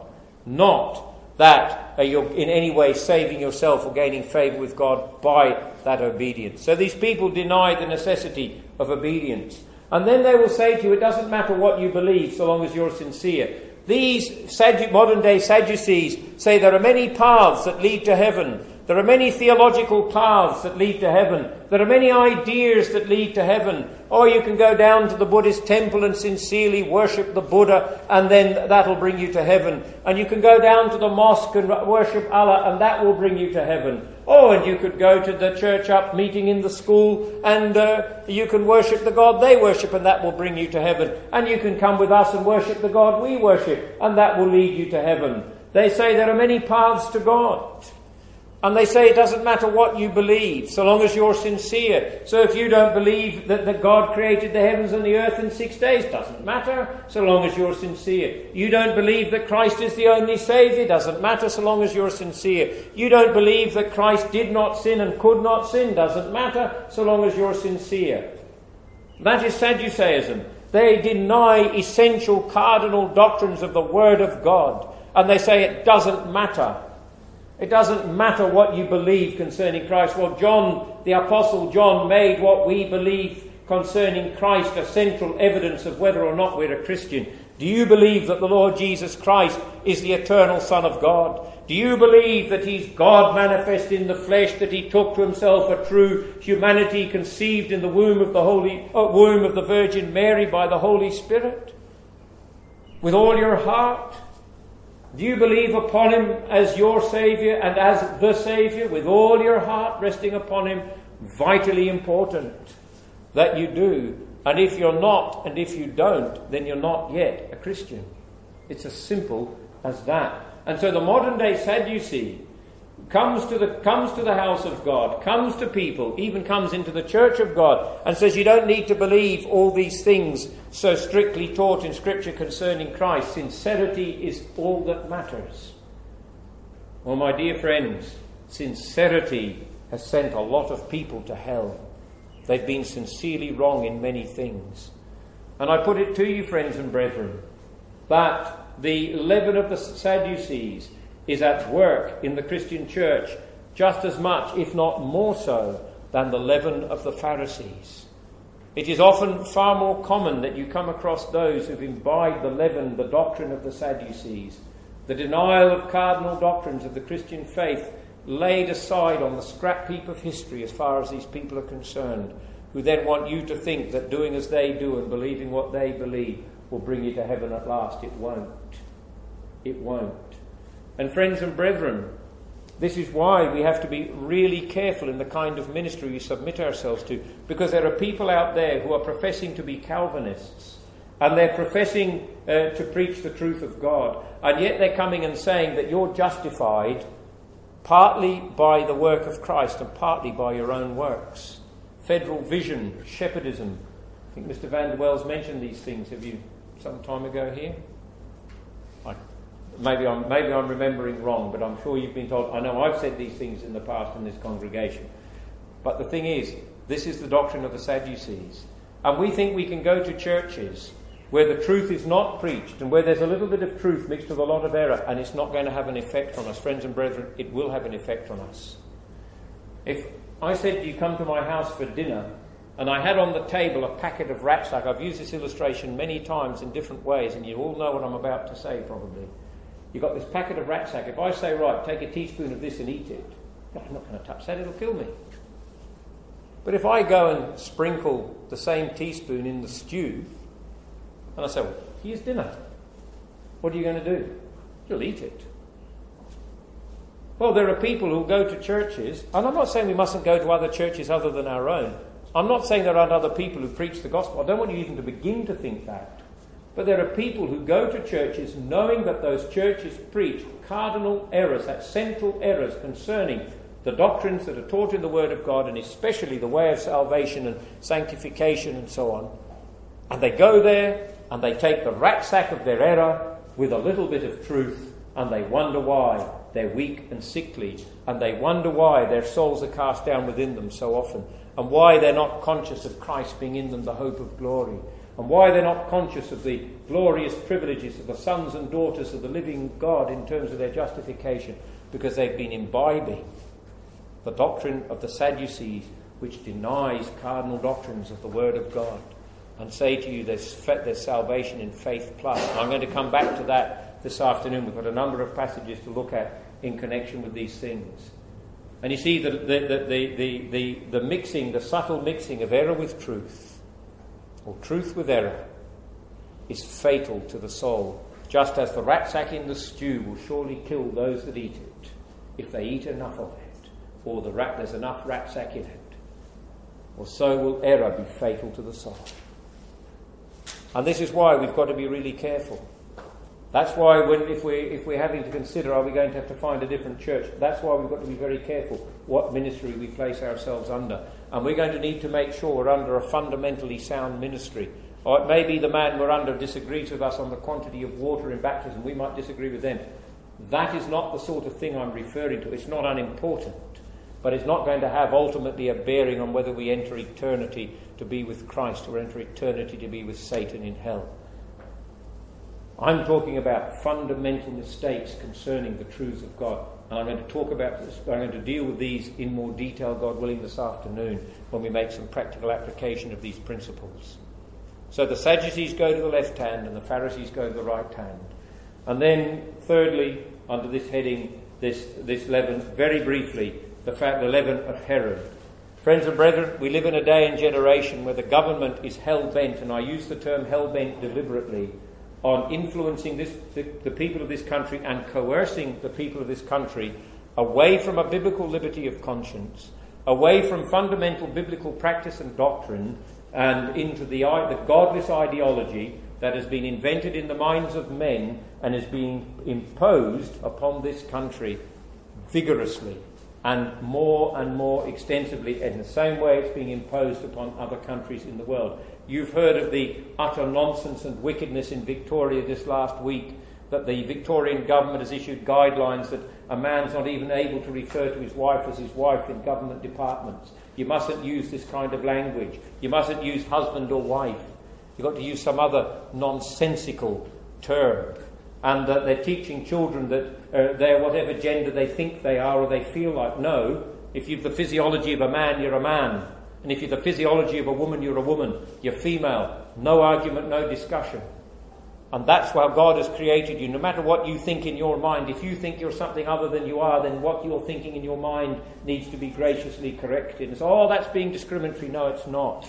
Not that you're in any way saving yourself or gaining favour with God by that obedience. So these people deny the necessity of obedience. And then they will say to you, it doesn't matter what you believe so long as you're sincere. These modern day Sadducees say there are many paths that lead to heaven. There are many theological paths that lead to heaven. There are many ideas that lead to heaven. Or you can go down to the Buddhist temple and sincerely worship the Buddha, and then that'll bring you to heaven. And you can go down to the mosque and worship Allah, and that will bring you to heaven. Oh, and you could go to the church up meeting in the school, and you can worship the God they worship, and that will bring you to heaven. And you can come with us and worship the God we worship, and that will lead you to heaven. They say there are many paths to God. And they say it doesn't matter what you believe, so long as you're sincere. So if you don't believe that God created the heavens and the earth in 6 days, doesn't matter, so long as you're sincere. You don't believe that Christ is the only Saviour, doesn't matter, so long as you're sincere. You don't believe that Christ did not sin and could not sin, doesn't matter, so long as you're sincere. That is Sadduceism. They deny essential cardinal doctrines of the Word of God, and they say it doesn't matter. It doesn't matter what you believe concerning Christ. Well, John, the Apostle John, made what we believe concerning Christ a central evidence of whether or not we're a Christian. Do you believe that the Lord Jesus Christ is the eternal Son of God? Do you believe that he's God manifest in the flesh, that he took to himself a true humanity conceived in the womb of the Virgin Mary by the Holy Spirit? With all your heart? Do you believe upon him as your Saviour and as the Saviour with all your heart, resting upon him? Vitally important that you do. And if you're not, and if you don't, then you're not yet a Christian. It's as simple as that. And so the modern day Sadducee comes to the house of God, comes to people, even comes into the church of God, and says you don't need to believe all these things so strictly taught in Scripture concerning Christ. Sincerity is all that matters. Well, my dear friends, sincerity has sent a lot of people to hell. They've been sincerely wrong in many things. And I put it to you, friends and brethren, that the leaven of the Sadducees is at work in the Christian church just as much, if not more so, than the leaven of the Pharisees. It is often far more common that you come across those who've imbibed the leaven, the doctrine of the Sadducees, the denial of cardinal doctrines of the Christian faith laid aside on the scrap heap of history as far as these people are concerned, who then want you to think that doing as they do and believing what they believe will bring you to heaven at last. It won't. It won't. And friends and brethren, this is why we have to be really careful in the kind of ministry we submit ourselves to, because there are people out there who are professing to be Calvinists, and they're professing to preach the truth of God, and yet they're coming and saying that you're justified partly by the work of Christ and partly by your own works. Federal vision, shepherdism. I think Mr. Van der Wells mentioned these things. Have you some time ago here? Maybe I'm remembering wrong, but I'm sure you've been told. I know I've said these things in the past in this congregation. But the thing is, this is the doctrine of the Sadducees. And we think we can go to churches where the truth is not preached and where there's a little bit of truth mixed with a lot of error, and it's not going to have an effect on us. Friends and brethren, it will have an effect on us. If I said you come to my house for dinner and I had on the table a packet of Ratsack, I've used this illustration many times in different ways, and you all know what I'm about to say probably. You've got this packet of Ratsack. If I say, right, take a teaspoon of this and eat it, I'm not going to touch that, it'll kill me. But if I go and sprinkle the same teaspoon in the stew, and I say, well, here's dinner, what are you going to do? You'll eat it. Well, there are people who go to churches, and I'm not saying we mustn't go to other churches other than our own. I'm not saying there aren't other people who preach the gospel. I don't want you even to begin to think that. But there are people who go to churches knowing that those churches preach cardinal errors, that central errors concerning the doctrines that are taught in the Word of God, and especially the way of salvation and sanctification and so on. And they go there and they take the Ratsack of their error with a little bit of truth, and they wonder why they're weak and sickly, and they wonder why their souls are cast down within them so often, and why they're not conscious of Christ being in them the hope of glory, and why they're not conscious of the glorious privileges of the sons and daughters of the living God in terms of their justification, because they've been imbibing the doctrine of the Sadducees, which denies cardinal doctrines of the Word of God, and say to you there's salvation in faith plus. And I'm going to come back to that this afternoon. We've got a number of passages to look at in connection with these things. And you see the mixing, the subtle mixing of error with truth, or truth with error, is fatal to the soul, just as the Ratsack in the stew will surely kill those that eat it, if they eat enough of it, or there's enough Ratsack in it. Or so will error be fatal to the soul. And this is why we've got to be really careful. That's why if we're having to consider, are we going to have to find a different church? That's why we've got to be very careful what ministry we place ourselves under. And we're going to need to make sure we're under a fundamentally sound ministry. Or it may be the man we're under disagrees with us on the quantity of water in baptism. We might disagree with them. That is not the sort of thing I'm referring to. It's not unimportant. But it's not going to have ultimately a bearing on whether we enter eternity to be with Christ or enter eternity to be with Satan in hell. I'm talking about fundamental mistakes concerning the truths of God. And I'm going to talk about this. I'm going to deal with these in more detail, God willing, this afternoon when we make some practical application of these principles. So the Sadducees go to the left hand and the Pharisees go to the right hand. And then, thirdly, under this heading, this leaven, very briefly, the leaven of Herod. Friends and brethren, we live in a day and generation where the government is hell-bent, and I use the term hell-bent deliberately, on influencing the people of this country and coercing the people of this country away from a biblical liberty of conscience, away from fundamental biblical practice and doctrine, and into the godless ideology that has been invented in the minds of men and is being imposed upon this country vigorously and more extensively in the same way it's being imposed upon other countries in the world. You've heard of the utter nonsense and wickedness in Victoria this last week, that the Victorian government has issued guidelines that a man's not even able to refer to his wife as his wife in government departments. You mustn't use this kind of language. You mustn't use husband or wife. You've got to use some other nonsensical term. And that they're teaching children that they're whatever gender they think they are or they feel like. No, if you've the physiology of a man, you're a man. And if you're the physiology of a woman, you're a woman. You're female. No argument, no discussion. And that's how God has created you. No matter what you think in your mind, if you think you're something other than you are, then what you're thinking in your mind needs to be graciously corrected. And so, that's being discriminatory. No, it's not.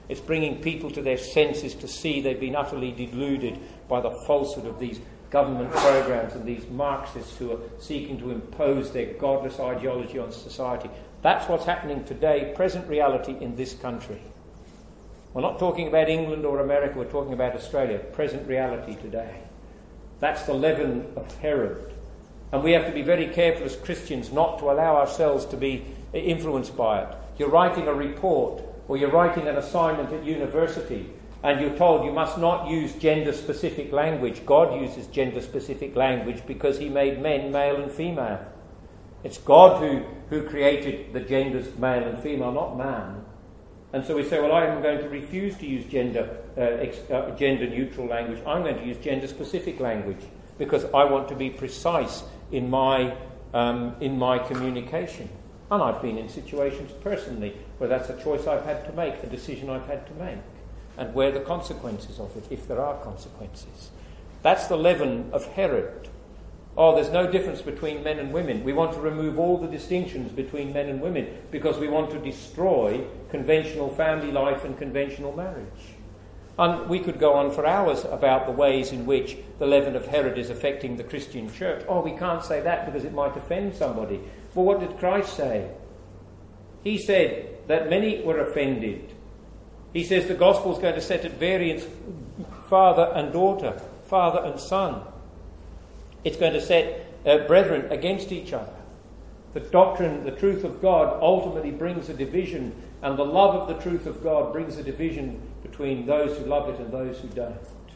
It's bringing people to their senses to see they've been utterly deluded by the falsehood of these government programs and these Marxists who are seeking to impose their godless ideology on society. That's what's happening today, present reality in this country. We're not talking about England or America, we're talking about Australia, present reality today. That's the leaven of Herod. And we have to be very careful as Christians not to allow ourselves to be influenced by it. You're writing a report or you're writing an assignment at university and you're told you must not use gender-specific language. God uses gender-specific language because he made men male and female. It's God who created the genders male and female, not man. And so we say, well, I'm going to refuse to use gender-neutral language. I'm going to use gender-specific language because I want to be precise in my communication. And I've been in situations personally where that's a choice I've had to make, a decision I've had to make, and where the consequences of it, if there are consequences. That's the leaven of Herod. Oh, there's no difference between men and women. We want to remove all the distinctions between men and women because we want to destroy conventional family life and conventional marriage. And we could go on for hours about the ways in which the leaven of Herod is affecting the Christian church. Oh, we can't say that because it might offend somebody. Well, what did Christ say? He said that many were offended. He says the gospel is going to set at variance father and daughter, father and son. It's going to set brethren against each other. The doctrine, the truth of God, ultimately brings a division, and the love of the truth of God brings a division between those who love it and those who don't.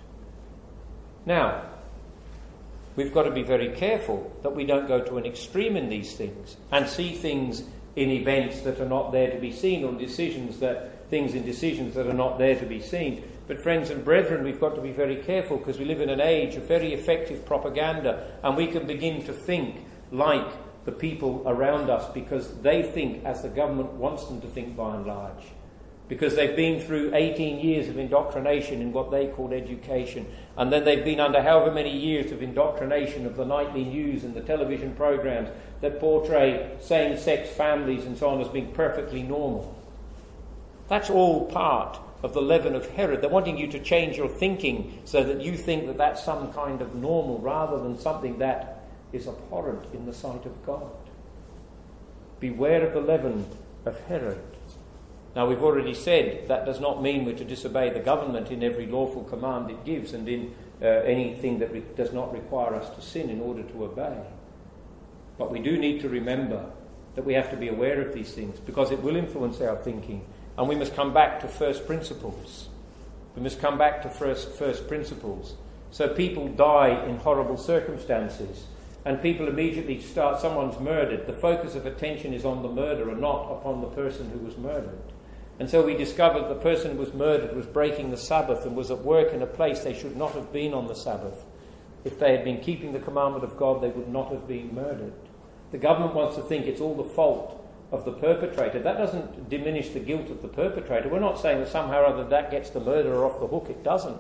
Now, we've got to be very careful that we don't go to an extreme in these things and see things in events that are not there to be seen, or decisions that are not there to be seen. But friends and brethren, we've got to be very careful because we live in an age of very effective propaganda, and we can begin to think like the people around us because they think as the government wants them to think by and large. Because they've been through 18 years of indoctrination in what they call education, and then they've been under however many years of indoctrination of the nightly news and the television programs that portray same-sex families and so on as being perfectly normal. That's all part of the leaven of Herod. They're wanting you to change your thinking so that you think that that's some kind of normal rather than something that is abhorrent in the sight of God. Beware of the leaven of Herod. Now, we've already said that does not mean we're to disobey the government in every lawful command it gives and in anything that does not require us to sin in order to obey. But we do need to remember that we have to be aware of these things because it will influence our thinking. And we must come back to first principles. We must come back to first principles. So people die in horrible circumstances, and people immediately start, someone's murdered. The focus of attention is on the murderer, not upon the person who was murdered. And so we discovered the person who was murdered was breaking the Sabbath and was at work in a place they should not have been on the Sabbath. If they had been keeping the commandment of God, they would not have been murdered. The government wants to think it's all the fault of the perpetrator. That doesn't diminish the guilt of the perpetrator. We're not saying that somehow or other that gets the murderer off the hook. It doesn't.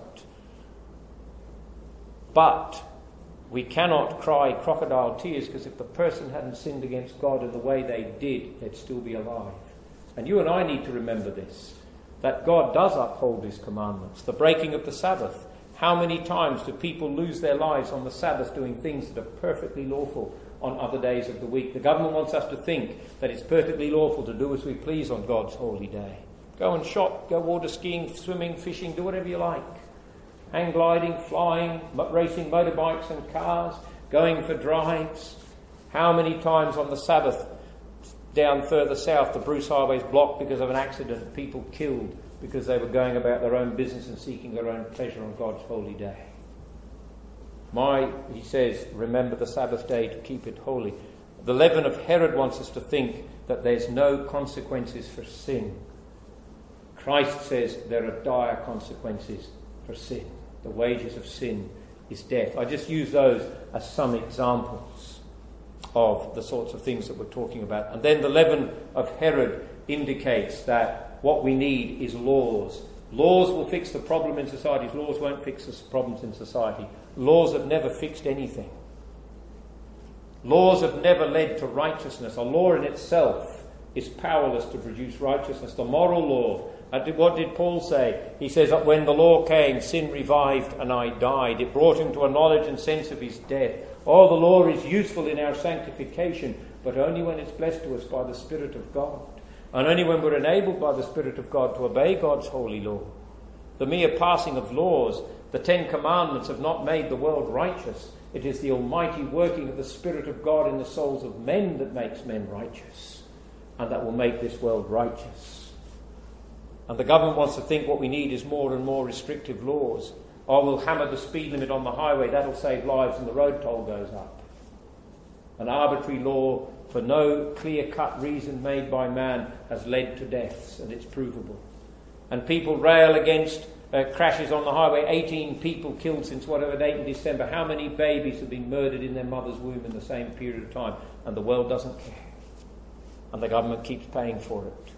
But we cannot cry crocodile tears because if the person hadn't sinned against God in the way they did, they'd still be alive. And you and I need to remember this, that God does uphold his commandments. The breaking of the Sabbath. How many times do people lose their lives on the Sabbath doing things that are perfectly lawful on other days of the week? The government wants us to think that it's perfectly lawful to do as we please on God's holy day. Go and shop, go water skiing, swimming, fishing, do whatever you like. Hang gliding, flying, racing motorbikes and cars, going for drives. How many times on the Sabbath down further south the Bruce Highway's blocked because of an accident, people killed because they were going about their own business and seeking their own pleasure on God's holy day. He says, remember the Sabbath day to keep it holy. The leaven of Herod wants us to think that there's no consequences for sin. Christ says there are dire consequences for sin. The wages of sin is death. I just use those as some examples of the sorts of things that we're talking about. And then the leaven of Herod indicates that what we need is laws. Laws will fix the problem in society. Laws won't fix the problems in society. Laws have never fixed anything. Laws have never led to righteousness. A law in itself is powerless to produce righteousness. The moral law What did Paul say? He says that when the law came, sin revived and I died. It brought him to a knowledge and sense of his death. Oh, the law is useful in our sanctification, but only when it's blessed to us by the Spirit of God. And only when we're enabled by the Spirit of God to obey God's holy law. The mere passing of laws, the 10 Commandments, have not made the world righteous. It is the almighty working of the Spirit of God in the souls of men that makes men righteous, and that will make this world righteous. And the government wants to think what we need is more and more restrictive laws. Or we'll hammer the speed limit on the highway, that'll save lives, and the road toll goes up. An arbitrary law for no clear-cut reason made by man has led to deaths, and it's provable. And people rail against crashes on the highway. 18 people killed since whatever date in December. How many babies have been murdered in their mother's womb in the same period of time? And the world doesn't care. And the government keeps paying for it.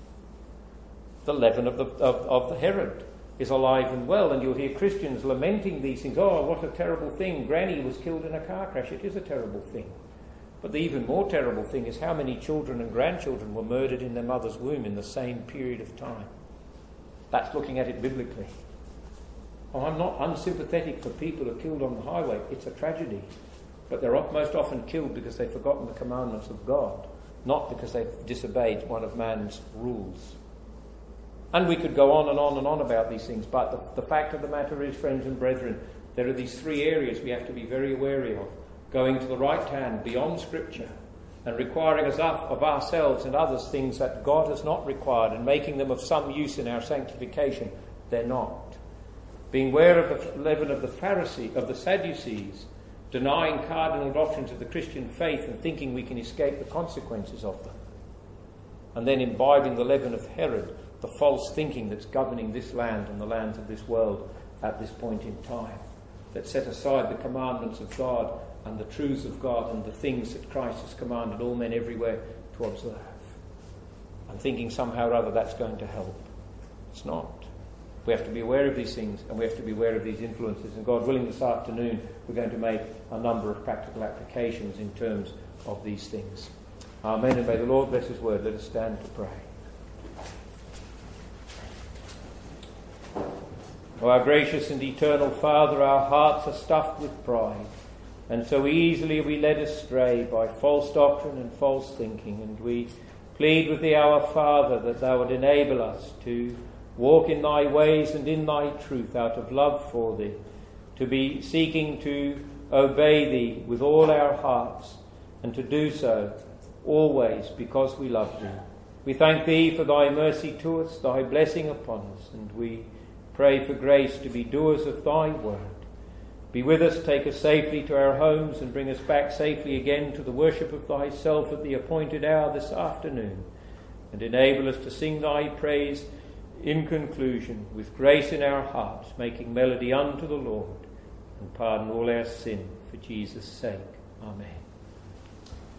The leaven of the Herod is alive and well, and you'll hear Christians lamenting these things. Oh, what a terrible thing. Granny was killed in a car crash. It is a terrible thing. But the even more terrible thing is how many children and grandchildren were murdered in their mother's womb in the same period of time. That's looking at it biblically. Oh, I'm not unsympathetic for people who are killed on the highway. It's a tragedy. But they're most often killed because they've forgotten the commandments of God, not because they've disobeyed one of man's rules. And we could go on and on and on about these things, but the fact of the matter is, friends and brethren, there are these 3 areas we have to be very wary of. Going to the right hand beyond Scripture and requiring us of ourselves and others things that God has not required and making them of some use in our sanctification. They're not. Being aware of the leaven of the Sadducees, denying cardinal doctrines of the Christian faith and thinking we can escape the consequences of them. And then imbibing the leaven of Herod, the false thinking that's governing this land and the lands of this world at this point in time, that set aside the commandments of God and the truths of God and the things that Christ has commanded all men everywhere to observe. And thinking somehow or other that's going to help. It's not. We have to be aware of these things, and we have to be aware of these influences. And God willing, this afternoon we're going to make a number of practical applications in terms of these things. Amen, and may the Lord bless His word. Let us stand to pray. O our gracious and eternal Father, our hearts are stuffed with pride, and so easily are we led astray by false doctrine and false thinking, and we plead with Thee, our Father, that Thou would enable us to walk in Thy ways and in Thy truth out of love for Thee, to be seeking to obey Thee with all our hearts, and to do so always because we love Thee. We thank Thee for Thy mercy to us, Thy blessing upon us, and we pray for grace to be doers of Thy word. Be with us, take us safely to our homes, and bring us back safely again to the worship of Thyself at the appointed hour this afternoon, and enable us to sing Thy praise in conclusion with grace in our hearts, making melody unto the Lord, and pardon all our sin for Jesus' sake. Amen.